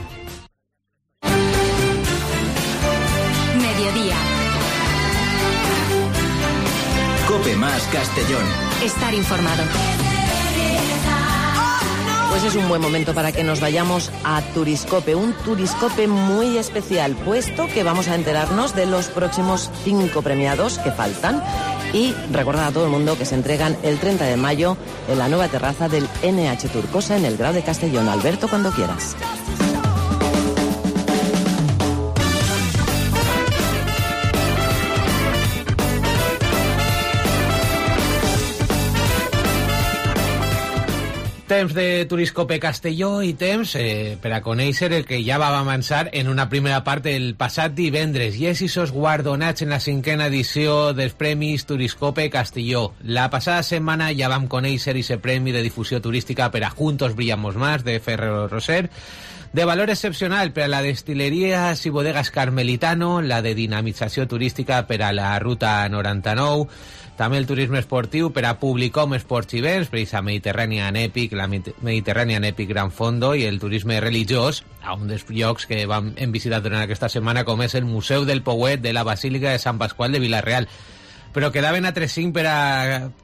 Mediodía. Cope más Castellón. Estar informado. Pues es un buen momento para que nos vayamos a Turiscope, un Turiscope muy especial, puesto que vamos a enterarnos de los próximos cinco premiados que faltan y recordar a todo el mundo que se entregan el treinta de mayo en la nueva terraza del N H Turcosa en el Grau de Castellón. Alberto, cuando quieras. Temps de Turiscope Castelló i temps eh, per a conèixer el que ja vam avançar en una primera part el passat divendres, i és esos guardonats en la cinquena edició dels Premis Turiscope Castelló. La passada setmana ja vam conèixer ese premi de difusió turística per a Juntos Brillamos Más de Ferrero Roser, de valor excepcional per a la Destilerías i Bodegas Carmelitano, la de dinamització turística per a la Ruta noranta-nou, també el turisme esportiu per a Publicom Sports Events, per a Mediterranean Epic, la Mediterranean Epic Gran Fondo, i el turisme religiós, a un dels llocs que vam hem visitat durant aquesta setmana, com és el Museu del Pouet de la Basílica de Sant Pasqual de Vila-real. Però quedaven altres cinc per a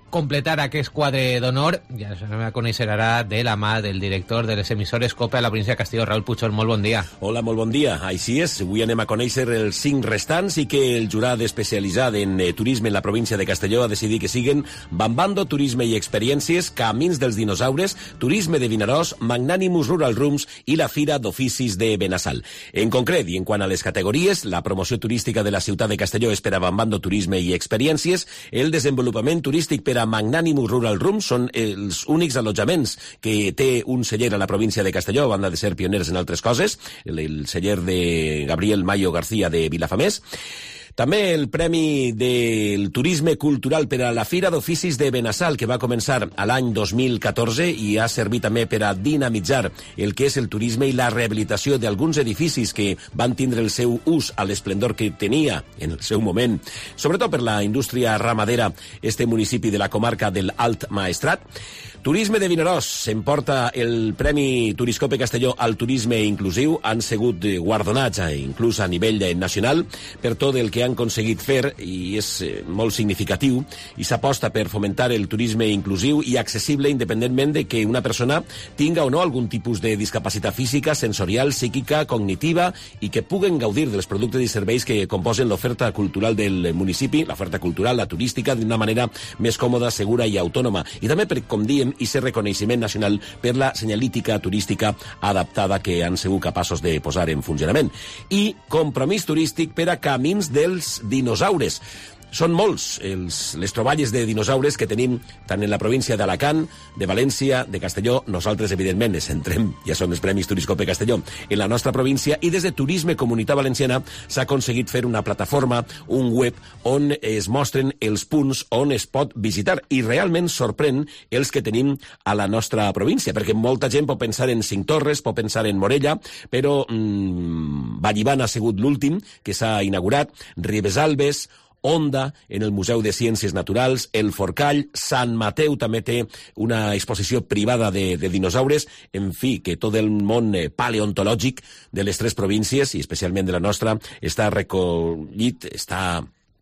completar aquest quadre d'honor, ja se me coneixerà de la mà del director de les emissores COPE a la província de Castelló, Raúl Puchol. Molt bon dia. Hola, molt bon dia. Així és, avui anem a conèixer els cinc restants i que el jurat especialitzat en eh, turisme en la província de Castelló ha decidit que siguen Bambando Turisme i Experiències, Camins dels Dinosaures, Turisme de Vinaròs, Magnànimus Rural Rooms i la Fira d'Oficis de Benassal. En concret, i en quant a les categories, la promoció turística de la ciutat de Castelló és per a Bambando Turisme i Experiències, el desenvolupament turístic per a Magnànimus Rural Rooms són els únics allotjaments que té un celler a la província de Castelló, a banda de ser pioners en altres coses, el, el celler de Gabriel Mayo García de Vilafamés. També el Premi del Turisme Cultural per a la Fira d'Oficis de Benassal, que va començar a l'any dos mil catorze i ha servit també per a dinamitzar el que és el turisme i la rehabilitació d'alguns edificis que van tindre el seu ús a l'esplendor que tenia en el seu moment, sobretot per la indústria ramadera, este municipi de la comarca del Alt Maestrat. Turisme de Vinaròs s'emporta el Premi Turiscope Castelló al turisme inclusiu. Han sigut guardonats, inclús a nivell nacional, per tot el que han aconseguit fer, i és molt significatiu, i s'aposta per fomentar el turisme inclusiu i accessible independentment de que una persona tinga o no algun tipus de discapacitat física, sensorial, psíquica, cognitiva, i que puguen gaudir dels productes i serveis que composen l'oferta cultural del municipi, l'oferta cultural, la turística, d'una manera més còmoda, segura i autònoma. I també, per, com diem, i ser reconeixement nacional per la senyalítica turística adaptada que han sigut capaços de posar en funcionament. I compromís turístic per a Camins dels Dinosaures. Són molts els, les troballes de dinosaures que tenim tant en la província d'Alacant, de València, de Castelló. Nosaltres, evidentment, ens centrem, ja són els Premis Turiscope Castelló, en la nostra província, i des de Turisme Comunitat Valenciana s'ha aconseguit fer una plataforma, un web, on es mostren els punts on es pot visitar, i realment sorprèn els que tenim a la nostra província, perquè molta gent pot pensar en Cinc Torres, pot pensar en Morella, però mmm, Vallivana ha sigut l'últim que s'ha inaugurat, Ribesalbes, Onda, en el Museu de Ciències Naturals, el Forcall, Sant Mateu també té una exposició privada de, de dinosaures, en fi, que tot el món eh, paleontològic de les tres províncies, i especialment de la nostra, està recollit, està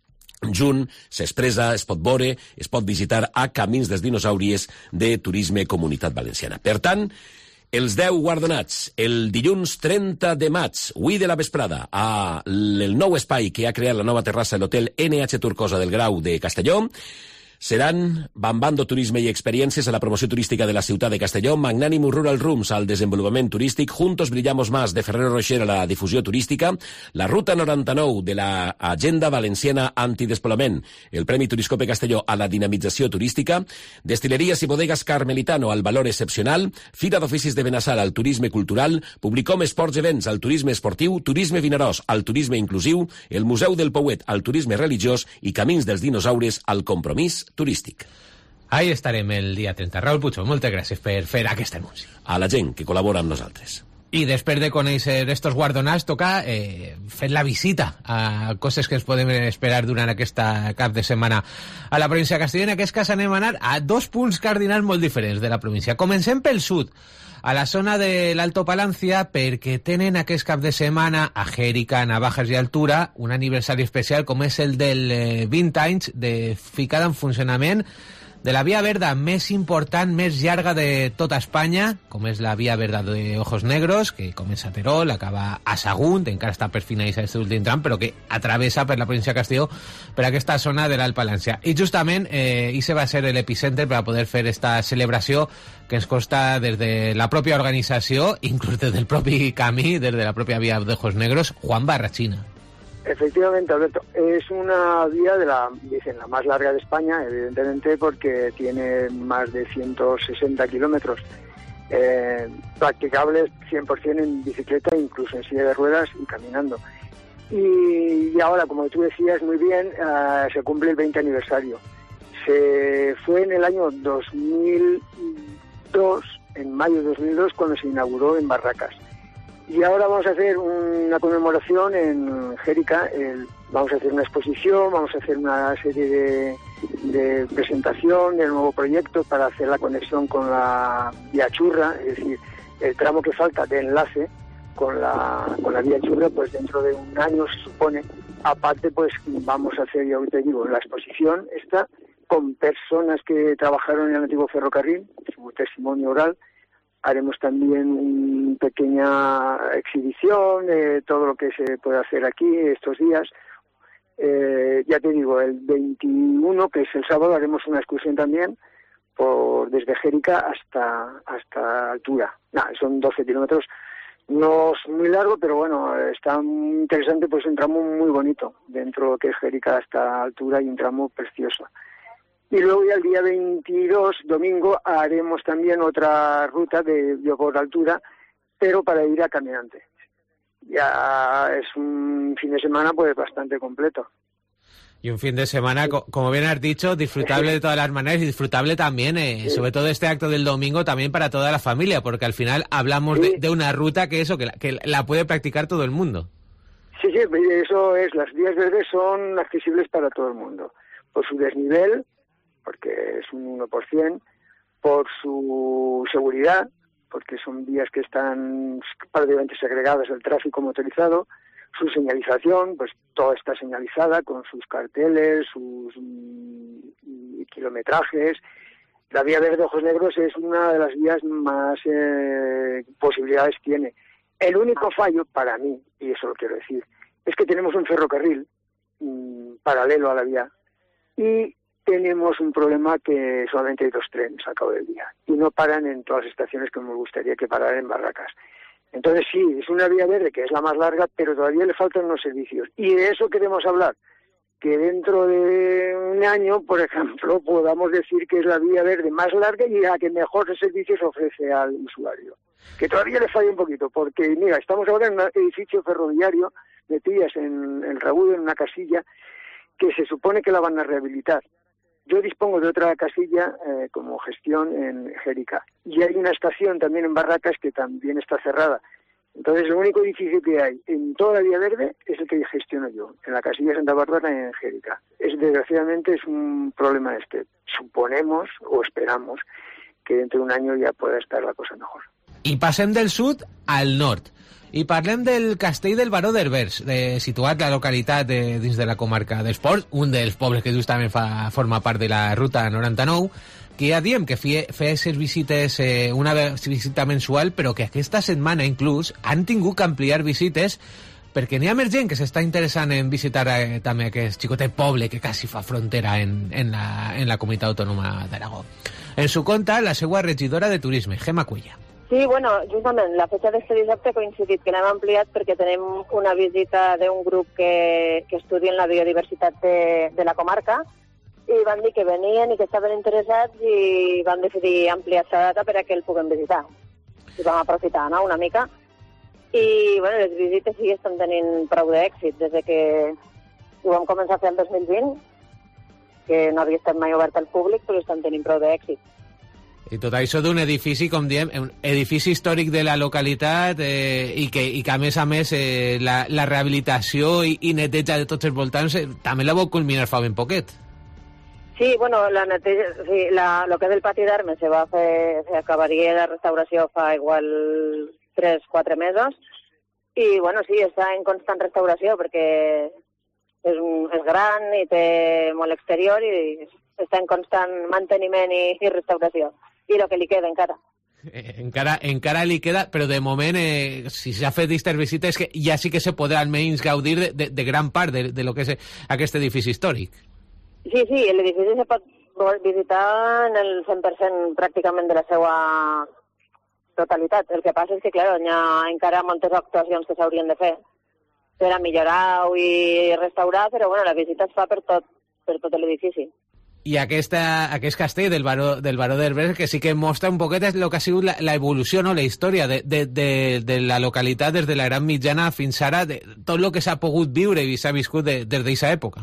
junt, s'expressa, es pot veure, es pot visitar a Camins dels Dinosauries de Turisme Comunitat Valenciana. Per tant, els deu guardonats, el dilluns trenta de maig, avui de la vesprada, a el nou espai que ha creat la nova terrassa de l'hotel N H Turcosa del Grau de Castelló, seran Bambando Turisme i Experiències a la promoció turística de la ciutat de Castelló, Magnànimus Rural Rooms al desenvolupament turístic, Juntos Brillamos Más de Ferrero Rocher a la difusió turística, la Ruta noranta-nou de la Agenda Valenciana Antidespoblament, el Premi Turiscope Castelló a la dinamització turística, Destileries i Bodegas Carmelitano al valor excepcional, Fira d'Oficis de Benassal al turisme cultural, Publicom Esports Events al turisme esportiu, Turisme Vinaròs al turisme inclusiu, el Museu del Pouet al turisme religiós i Camins dels Dinosaures al compromís turístic. Ahí estarem el dia trenta. Raúl Puchol, moltes gràcies per fer aquest anunci. A la gent que col·labora amb nosaltres. I després de conèixer estos guardonats, toca eh, fer la visita a coses que ens podem esperar durant aquesta cap de setmana a la província de Castelló. En aquest cas anem a anar a dos punts cardinals molt diferents de la província. Comencem pel sud, a la zona de l'Alto Palancia, perquè tenen aquest cap de setmana a Xèrica, Navajas i Altura un aniversari especial com és el del eh, vint anys de ficada en funcionament de la via verda més important, més llarga de tota Espanya, com és la via verda de Ojos Negros, que comença a Terol, acaba a Sagunt, encara està per finalitzar aquest últim tram, però que atravessa per la província de Castelló, per aquesta zona de l'Alt Palància. I justament, eh, ese va ser l'epicentre per a poder fer esta celebració que ens costa des de la pròpia organització, inclús des del propi camí, des de la pròpia via de Ojos Negros, Juan Barrachina. Efectivamente, Alberto, es una vía de la, dicen, la más larga de España, evidentemente porque tiene más de ciento sesenta kilómetros, eh, practicables cien por ciento en bicicleta, incluso en silla de ruedas y caminando. Y, y ahora, como tú decías muy bien, uh, se cumple el veinte aniversario. Se fue en el año dos mil dos, en mayo de dos mil dos, cuando se inauguró en Barracas. Y ahora vamos a hacer una conmemoración en Xèrica, el, vamos a hacer una exposición, vamos a hacer una serie de, de presentación del nuevo proyecto para hacer la conexión con la vía Churra, es decir, el tramo que falta de enlace con la, con la vía Churra, pues dentro de un año se supone. Aparte, pues vamos a hacer, ya te digo, la exposición esta, con personas que trabajaron en el antiguo ferrocarril, su testimonio oral. Haremos también una pequeña exhibición de todo lo que se puede hacer aquí estos días. Eh, ya te digo, el veintiuno, que es el sábado, haremos una excursión también por desde Jérica hasta hasta Altura. Nah, son doce kilómetros, no es muy largo, pero bueno, está muy interesante, pues un tramo muy bonito dentro de lo que es Jérica hasta Altura, y un tramo precioso. Y luego ya el día veintidós, domingo, haremos también otra ruta de, de por Altura, pero para ir a Caminante. Ya es un fin de semana pues bastante completo. Y un fin de semana, como bien has dicho, disfrutable de todas las maneras y disfrutable también, eh, sí. sobre todo este acto del domingo, también para toda la familia, porque al final hablamos sí. de, de una ruta que eso, que la, que la puede practicar todo el mundo. Sí, sí, eso es, las vías verdes son accesibles para todo el mundo, por su desnivel, porque es un uno por ciento, por su seguridad, porque son vías que están prácticamente segregadas del tráfico motorizado, su señalización, pues toda está señalizada con sus carteles, sus mm, kilometrajes. La vía verde Ojos Negros es una de las vías más eh, posibilidades tiene. El único fallo para mí, y eso lo quiero decir, es que tenemos un ferrocarril mmm, paralelo a la vía, y tenemos un problema que solamente hay dos trenes al cabo del día y no paran en todas las estaciones que me gustaría que pararan en Barracas. Entonces sí, es una vía verde que es la más larga, pero todavía le faltan unos servicios. Y de eso queremos hablar, que dentro de un año, por ejemplo, podamos decir que es la vía verde más larga y la que mejores servicios ofrece al usuario. Que todavía le falla un poquito, porque mira, estamos ahora en un edificio ferroviario, metidas en el Rabudo, en una casilla, que se supone que la van a rehabilitar. Yo dispongo de otra casilla eh, como gestión en Jérica. Y hay una estación también en Barracas que también está cerrada. Entonces, el único edificio que hay en toda la vía verde es el que gestiono yo, en la casilla Santa Bárbara en Jérica. Es, desgraciadamente es un problema este. Suponemos o esperamos que dentro de un año ya pueda estar la cosa mejor. I passem del sud al nord. I parlem del castell del Baró d'Herbers, eh, situat a la localitat de, dins de la comarca d'Esports, un dels pobles que justament fa, forma part de la ruta noranta-nou, que ja diem que feia aquestes visites, eh, una visita mensual, però que aquesta setmana inclús han tingut que ampliar visites perquè n'hi ha més gent que s'està interessant en visitar eh, també aquest xicotet poble que quasi fa frontera en, en, la, en la comunitat autònoma d'Aragó. En su conta, la seva regidora de turisme, Gemma Cuella. Sí, bueno, justament la fecha d'este dissabte ha coincidit que l'hem ampliat perquè tenem una visita d'un grup que, que estudien la biodiversitat de, de la comarca i van dir que venien i que estaven interessats i van decidir ampliar aquesta data per a que el puguem visitar. I vam aprofitar, no?, una mica. I, bueno, les visites sí estan tenint prou d'èxit des de que ho vam començar a fer el dos mil vint, que no havia estat mai obert al públic, però estan tenint prou d'èxit. I tot això d'un edifici, com diem, un edifici històric de la localitat eh, i, que, i que, a més a més, eh, la, la rehabilitació i, i neteja de tots els voltants eh, també la vau culminar fa ben poquet. Sí, bueno, la neteja, sí, la, lo que és el pati d'armes se va fer, se acabaria la restauració fa igual tres o quatre mesos i, bueno, sí, està en constant restauració perquè és, un, és gran i té molt exterior i està en constant manteniment i, i restauració. I el que li queda encara. Eh, encara, encara li queda, però de moment, eh, si s'ha fet aquestes visites, que ja sí que se podrà almenys gaudir de, de, de gran part de, de lo que és aquest edifici històric. Sí, sí, l'edifici se pot visitar en el cent per cent pràcticament de la seva totalitat. El que passa és que, clar, hi ha encara moltes actuacions que s'haurien de fer per a millorar i restaurar, però bueno, la visita es fa per tot, per tot l'edifici. I aquesta, aquest castell del Baró, del Baró d'Herbers que sí que mostra un poquet el que ha sigut la, la evolució, no? La història de, de, de, de la localitat des de la Gran Mitjana fins ara, de tot el que s'ha pogut viure i s'ha viscut de, des d'aquesta època.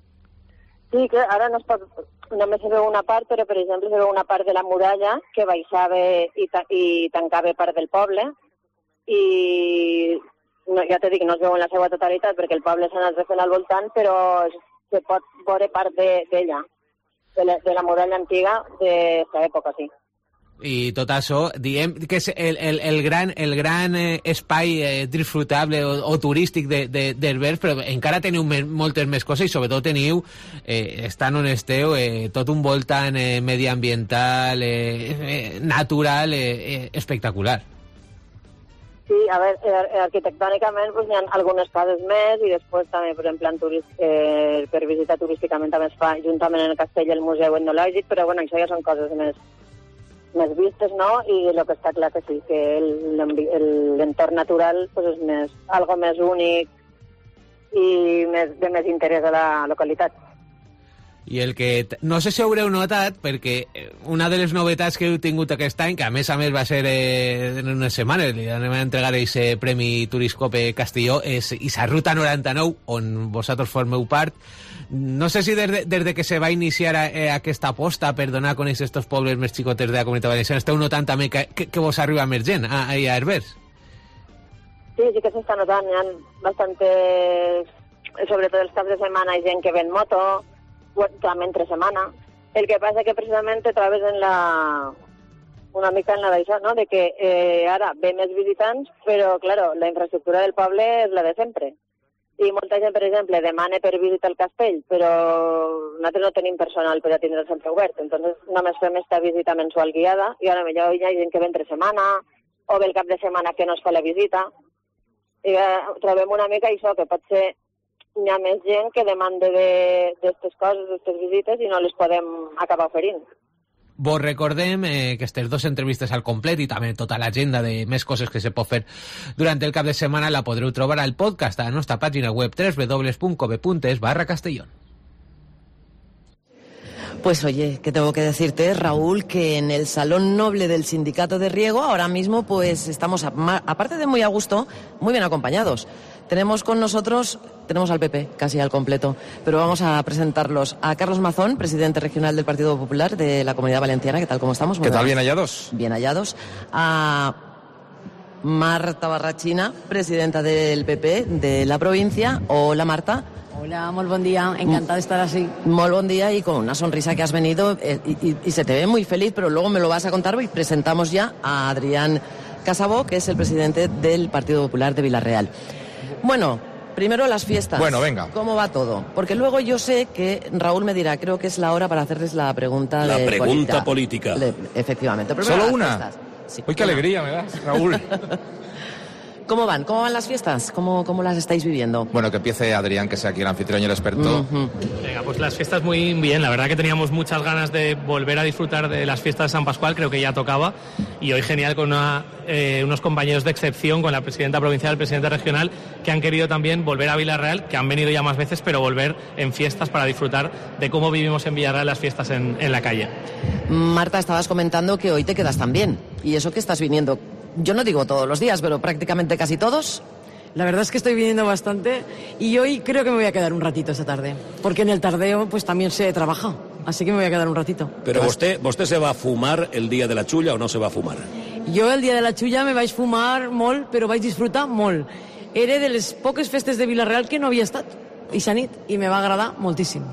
Sí, que ara no es pot, només se veu una part, però per exemple se veu una part de la muralla que baixava i, ta, i tancava part del poble i no, ja t'he dit que no es veu en la seva totalitat perquè el poble s'ha anat refent al voltant, però se pot veure part d'ella. De, de la, de la muralla antiga d'aquesta època, sí. i tot això, diem que és el, el, el gran, el gran eh, espai eh, disfrutable o, o turístic de, de, d'Herbers, però encara teniu me, moltes més coses i sobretot teniu, eh, estant on esteu, eh, tot un voltant eh, mediambiental, eh, eh, natural, eh, eh, espectacular. Sí, a veure, arquitectònicament pues, hi ha algunes coses més i després també, per exemple, en turist, eh, per visitar turísticament també es fa juntament en el castell el Museu Etnològic, però bueno, això ja són coses més, més vistes, no? I el que està clar que sí, que l'entorn natural pues, és més, algo més únic i més, de més interès a la localitat. I el que... No sé si haureu notat, perquè una de les novetats que heu tingut aquest any, que a més a més va ser eh, en unes setmanes, li anem a entregar aquest Premi Turiscope Castelló, és Isa Ruta noranta-nou, on vosaltres formeu part. No sé si des de, des de que se va iniciar eh, aquesta aposta per donar a conèixer estos pobles més xicotes de la Comunitat Valenciana, esteu notant també que, que, que vos arriba més gent a, a, a Herbers? Sí, sí que s'està notant. Hi ha bastantes... Sobretot els caps de setmana hi ha gent que ven moto, també entre setmana. El que passa que precisament te trobes en la... una mica en la d'això, no? De que eh, ara ve més visitants, però, claro, la infraestructura del poble és la de sempre. I molta gent, per exemple, demana per visitar el castell, però nosaltres no tenim personal per atendre sempre obert, entonces només fem esta visita mensual guiada, i ara millor hi ha gent que ve entre setmana, o ve el cap de setmana que no es fa la visita, i eh, trobem una mica això, que pot ser hi ha més gent que demanda d'aquestes coses, d'aquestes visites, i no les podem acabar oferint. Vos recordem eh, que aquestes dues entrevistes al complet i també tota l'agenda de més coses que se pot fer durant el cap de setmana la podreu trobar al podcast a la nostra pàgina web doble u doble u doble u punt cope punt es barra Castellón. Pues oye, que tengo que decirte, Raúl, que en el Salón Noble del Sindicato de Riego ahora mismo pues estamos, a, aparte de muy a gusto, muy bien acompañados. Tenemos con nosotros, tenemos al P P casi al completo, pero vamos a presentarlos a Carlos Mazón, presidente regional del Partido Popular de la Comunidad Valenciana. ¿Qué tal? ¿Cómo estamos? ¿Qué tal? ¿Bien hallados? Bien hallados. A Marta Barrachina, presidenta del P P de la provincia. Hola, Marta. Hola, muy buen día, encantada de estar así. Muy buen día y con una sonrisa que has venido eh, y, y, y se te ve muy feliz, pero luego me lo vas a contar y presentamos ya a Adrián Casabó, que es el presidente del Partido Popular de Vila-real. Bueno, primero las fiestas. Bueno, venga. ¿Cómo va todo? Porque luego yo sé que Raúl me dirá, creo que es la hora para hacerles la pregunta La de pregunta política. Le, efectivamente. Primero ¿Solo las una? fiestas. Sí, Uy, qué una. alegría me das, Raúl. ¿Cómo van? ¿Cómo van las fiestas? ¿Cómo, cómo las estáis viviendo? Bueno, que empiece Adrián, que sea aquí el anfitrión y el experto. Uh-huh. Venga, pues las fiestas muy bien. La verdad que teníamos muchas ganas de volver a disfrutar de las fiestas de San Pascual, creo que ya tocaba. Y hoy genial con una, eh, unos compañeros de excepción, con la presidenta provincial, el presidente regional, que han querido también volver a Vila-real, que han venido ya más veces, pero volver en fiestas para disfrutar de cómo vivimos en Vila-real las fiestas en, en la calle. Marta, estabas comentando que hoy te quedas también. ¿Y eso que estás viniendo? Yo no digo todos los días, pero prácticamente casi todos. La verdad es que estoy viniendo bastante y hoy creo que me voy a quedar un ratito esta tarde, porque en el tardeo pues también se trabaja, así que me voy a quedar un ratito. Pero vostè, vostè se va a fumar el día de la xulla o no se va a fumar? Jo el dia de la xulla me vaig fumar molt, però vaig disfrutar molt. Era de les poques festes de Vila-real que no havia estat, i esa nit, i me va agradar moltíssim.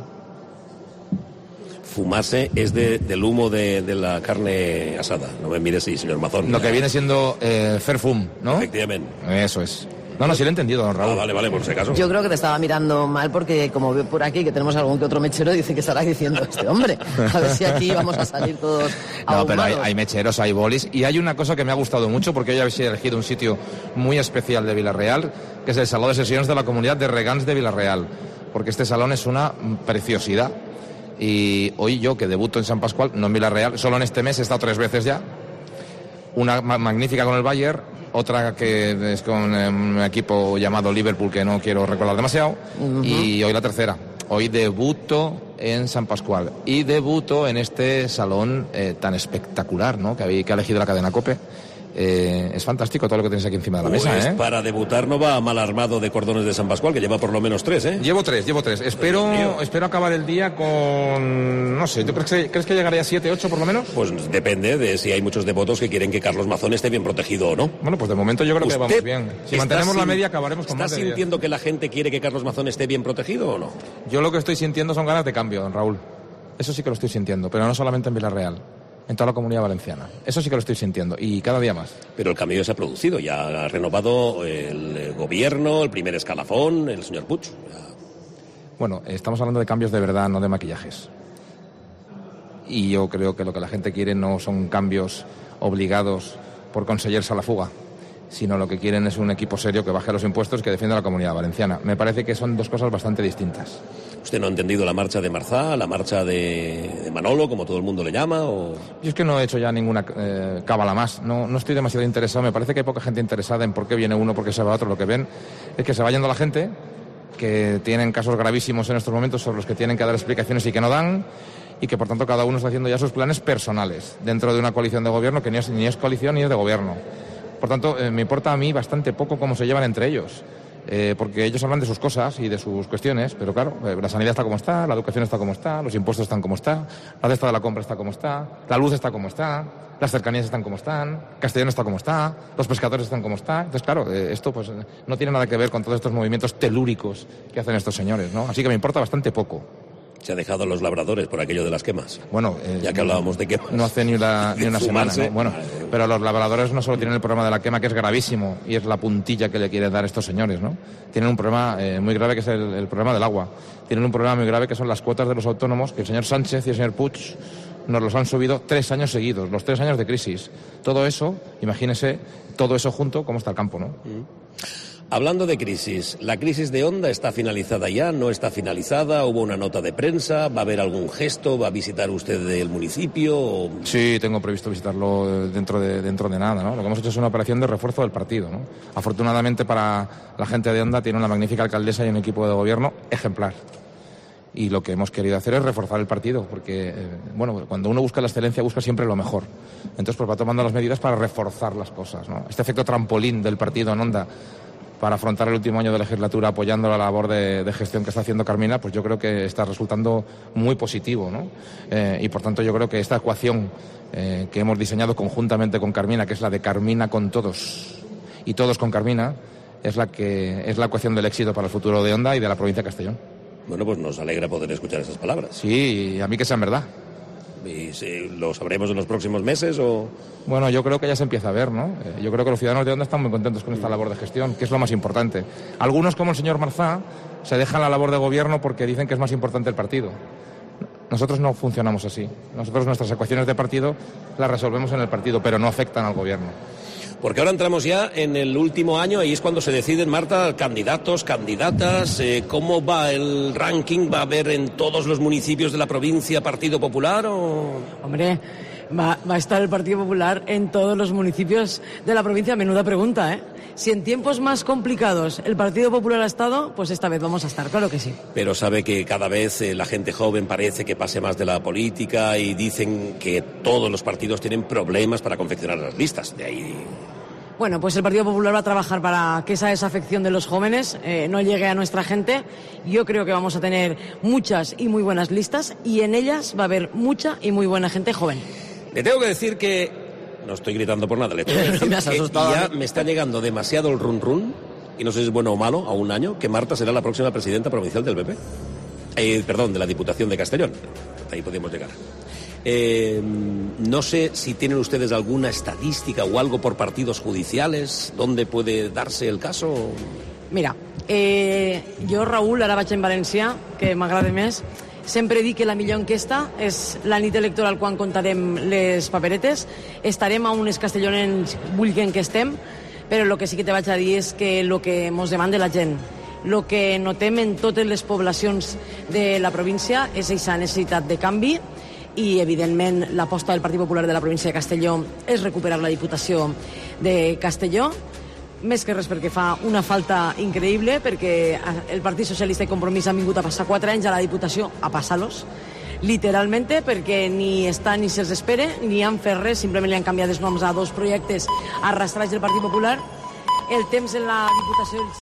Fumarse es de, del humo de, de la carne asada. No me mires así, señor Mazón. Lo que viene siendo eh, Fairfum, ¿no? Efectivamente. Eso es. No, no, sí lo he entendido, don Raúl. Ah, vale, vale, por si acaso. Yo creo que te estaba mirando mal porque como veo por aquí que tenemos algún que otro mechero, dice que estará diciendo este hombre. A ver si aquí vamos a salir todos No, pero hay, ahumados. hay mecheros, hay bolis. Y hay una cosa que me ha gustado mucho, porque hoy habéis elegido un sitio muy especial de Vila-real, que es el Salón de Sesiones de la Comunidad de Regants de Vila-real. Porque este salón es una preciosidad. Y hoy yo, que debuto en San Pascual, no en Vila-real, solo en este mes he estado tres veces ya. Una ma- magnífica con el Bayern, otra que es con eh, un equipo llamado Liverpool, que no quiero recordar demasiado, Ujú. y hoy la tercera. Hoy debuto en San Pascual y debuto en este salón eh, tan espectacular, ¿no? que, habéis, que ha elegido la cadena COPE. Eh, es fantástico todo lo que tenéis aquí encima de la Pues mesa, ¿eh? para debutar no va mal armado de cordones de San Pascual, que lleva por lo menos tres, ¿eh? Llevo tres, llevo tres. Espero, espero acabar el día con... No sé, ¿tú crees que, crees que llegaré a siete, ocho por lo menos? Pues depende de si hay muchos devotos que quieren que Carlos Mazón esté bien protegido o no. Bueno, pues de momento yo creo que ¿Usted vamos bien. Si está mantenemos la sin- media acabaremos con ¿Está más de diez. sintiendo que la gente quiere que Carlos Mazón esté bien protegido o no? Yo lo que estoy sintiendo son ganas de cambio, don Raúl. Eso sí que lo estoy sintiendo, pero no solamente en Vila-real. en toda la Comunidad Valenciana. Eso sí que lo estoy sintiendo, y cada día más. Pero el cambio se ha producido, ya ha renovado el gobierno, el primer escalafón, el señor Puig. Bueno, estamos hablando de cambios de verdad, no de maquillajes. Y yo creo que lo que la gente quiere no son cambios obligados por conseguirse a la fuga, sino lo que quieren es un equipo serio que baje los impuestos y que defienda la Comunidad Valenciana. Me parece que son dos cosas bastante distintas. ¿Usted no ha entendido la marcha de Marzá, la marcha de, de Manolo, como todo el mundo le llama? O... Yo es que no he hecho ya ninguna eh, cábala más. No, no estoy demasiado interesado. Me parece que hay poca gente interesada en por qué viene uno, por qué se va otro. Lo que ven es que se va yendo la gente, que tienen casos gravísimos en estos momentos sobre los que tienen que dar explicaciones y que no dan, y que por tanto cada uno está haciendo ya sus planes personales dentro de una coalición de gobierno que ni es, ni es coalición ni es de gobierno. Por tanto, eh, me importa a mí bastante poco cómo se llevan entre ellos. Eh, porque ellos hablan de sus cosas y de sus cuestiones, pero claro, eh, la sanidad está como está, la educación está como está, los impuestos están como está, la cesta de la compra está como está, la luz está como está, las cercanías están como están, Castellón está como está, los pescadores están como está. Entonces, claro, eh, esto pues no tiene nada que ver con todos estos movimientos telúricos que hacen estos señores, ¿no? Así que me importa bastante poco. Se ha dejado a los labradores por aquello de las quemas. Bueno, eh, ya que hablábamos de quemas. No hace ni una, ni una semana, ¿no? Bueno, pero los labradores no solo tienen el problema de la quema, que es gravísimo, y es la puntilla que le quieren dar estos señores, ¿no? Tienen un problema eh, muy grave, que es el, el problema del agua. Tienen un problema muy grave, que son las cuotas de los autónomos, que el señor Sánchez y el señor Puig nos los han subido tres años seguidos, los tres años de crisis. Todo eso, imagínese, todo eso junto, cómo está el campo, ¿no? Mm. Hablando de crisis, ¿la crisis de Onda está finalizada ya? ¿No está finalizada? ¿Hubo una nota de prensa? ¿Va a haber algún gesto? ¿Va a visitar usted el municipio? O... Sí, tengo previsto visitarlo dentro de, dentro de nada, ¿no? Lo que hemos hecho es una operación de refuerzo del partido, ¿no? Afortunadamente para la gente de Onda tiene una magnífica alcaldesa y un equipo de gobierno ejemplar. Y lo que hemos querido hacer es reforzar el partido, porque, eh, bueno, cuando uno busca la excelencia busca siempre lo mejor. Entonces, pues va tomando las medidas para reforzar las cosas, ¿no? Este efecto trampolín del partido en Onda para afrontar el último año de legislatura apoyando la labor de, de gestión que está haciendo Carmina, pues yo creo que está resultando muy positivo, ¿no? Eh, y por tanto yo creo que esta ecuación eh, que hemos diseñado conjuntamente con Carmina, que es la de Carmina con todos y todos con Carmina, es la que es la ecuación del éxito para el futuro de Onda y de la provincia de Castellón. Bueno, pues nos alegra poder escuchar esas palabras. Sí, y a mí que sean verdad. ¿Y si lo sabremos en los próximos meses o...? Bueno, yo creo que ya se empieza a ver, ¿no? Eh, yo creo que los ciudadanos de Onda están muy contentos con esta labor de gestión, que es lo más importante. Algunos, como el señor Marzá, se dejan la labor de gobierno porque dicen que es más importante el partido. Nosotros no funcionamos así. Nosotros nuestras ecuaciones de partido las resolvemos en el partido, pero no afectan al gobierno. Porque ahora entramos ya en el último año, ahí es cuando se deciden, Marta, candidatos, candidatas, eh, ¿cómo va el ranking? ¿Va a haber en todos los municipios de la provincia Partido Popular o...? Hombre, va, va a estar el Partido Popular en todos los municipios de la provincia. Menuda pregunta, ¿eh? Si en tiempos más complicados el Partido Popular ha estado, pues esta vez vamos a estar, claro que sí. Pero sabe que cada vez eh, la gente joven parece que pase más de la política y dicen que todos los partidos tienen problemas para confeccionar las listas. De ahí... Bueno, pues el Partido Popular va a trabajar para que esa desafección de los jóvenes eh, no llegue a nuestra gente. Yo creo que vamos a tener muchas y muy buenas listas y en ellas va a haber mucha y muy buena gente joven. Le tengo que decir que... No estoy gritando por nada, le tengo que decir me has que asustado, ya ¿eh? me está llegando demasiado el run run, y no sé si es bueno o malo, a un año, que Marta será la próxima presidenta provincial del P P. Eh, perdón, de la Diputación de Castellón. Ahí podemos llegar. Eh, no sé si tienen ustedes alguna estadística o algo por partidos judiciales, ¿dónde puede darse el caso? Mira, eh, jo, Raül, ara vaig en valencià, que m'agrada més, sempre dic que la millor enquesta és la nit electoral quan contarem les paperetes. Estarem a unes castellonens vulguin que estem, però el que sí que te vaig a dir és que el que ens demanda la gent, el que notem en totes les poblacions de la província és aquesta necessitat de canvi i, evidentment, l'aposta del Partit Popular de la província de Castelló és recuperar la Diputació de Castelló, més que res perquè fa una falta increïble, perquè el Partit Socialista i Compromís han vingut a passar quatre anys a la Diputació a passar-los, literalment, perquè ni està ni se'ls espera, ni han fet res, simplement li han canviat els noms a dos projectes arrastrats del Partit Popular. El temps en la Diputació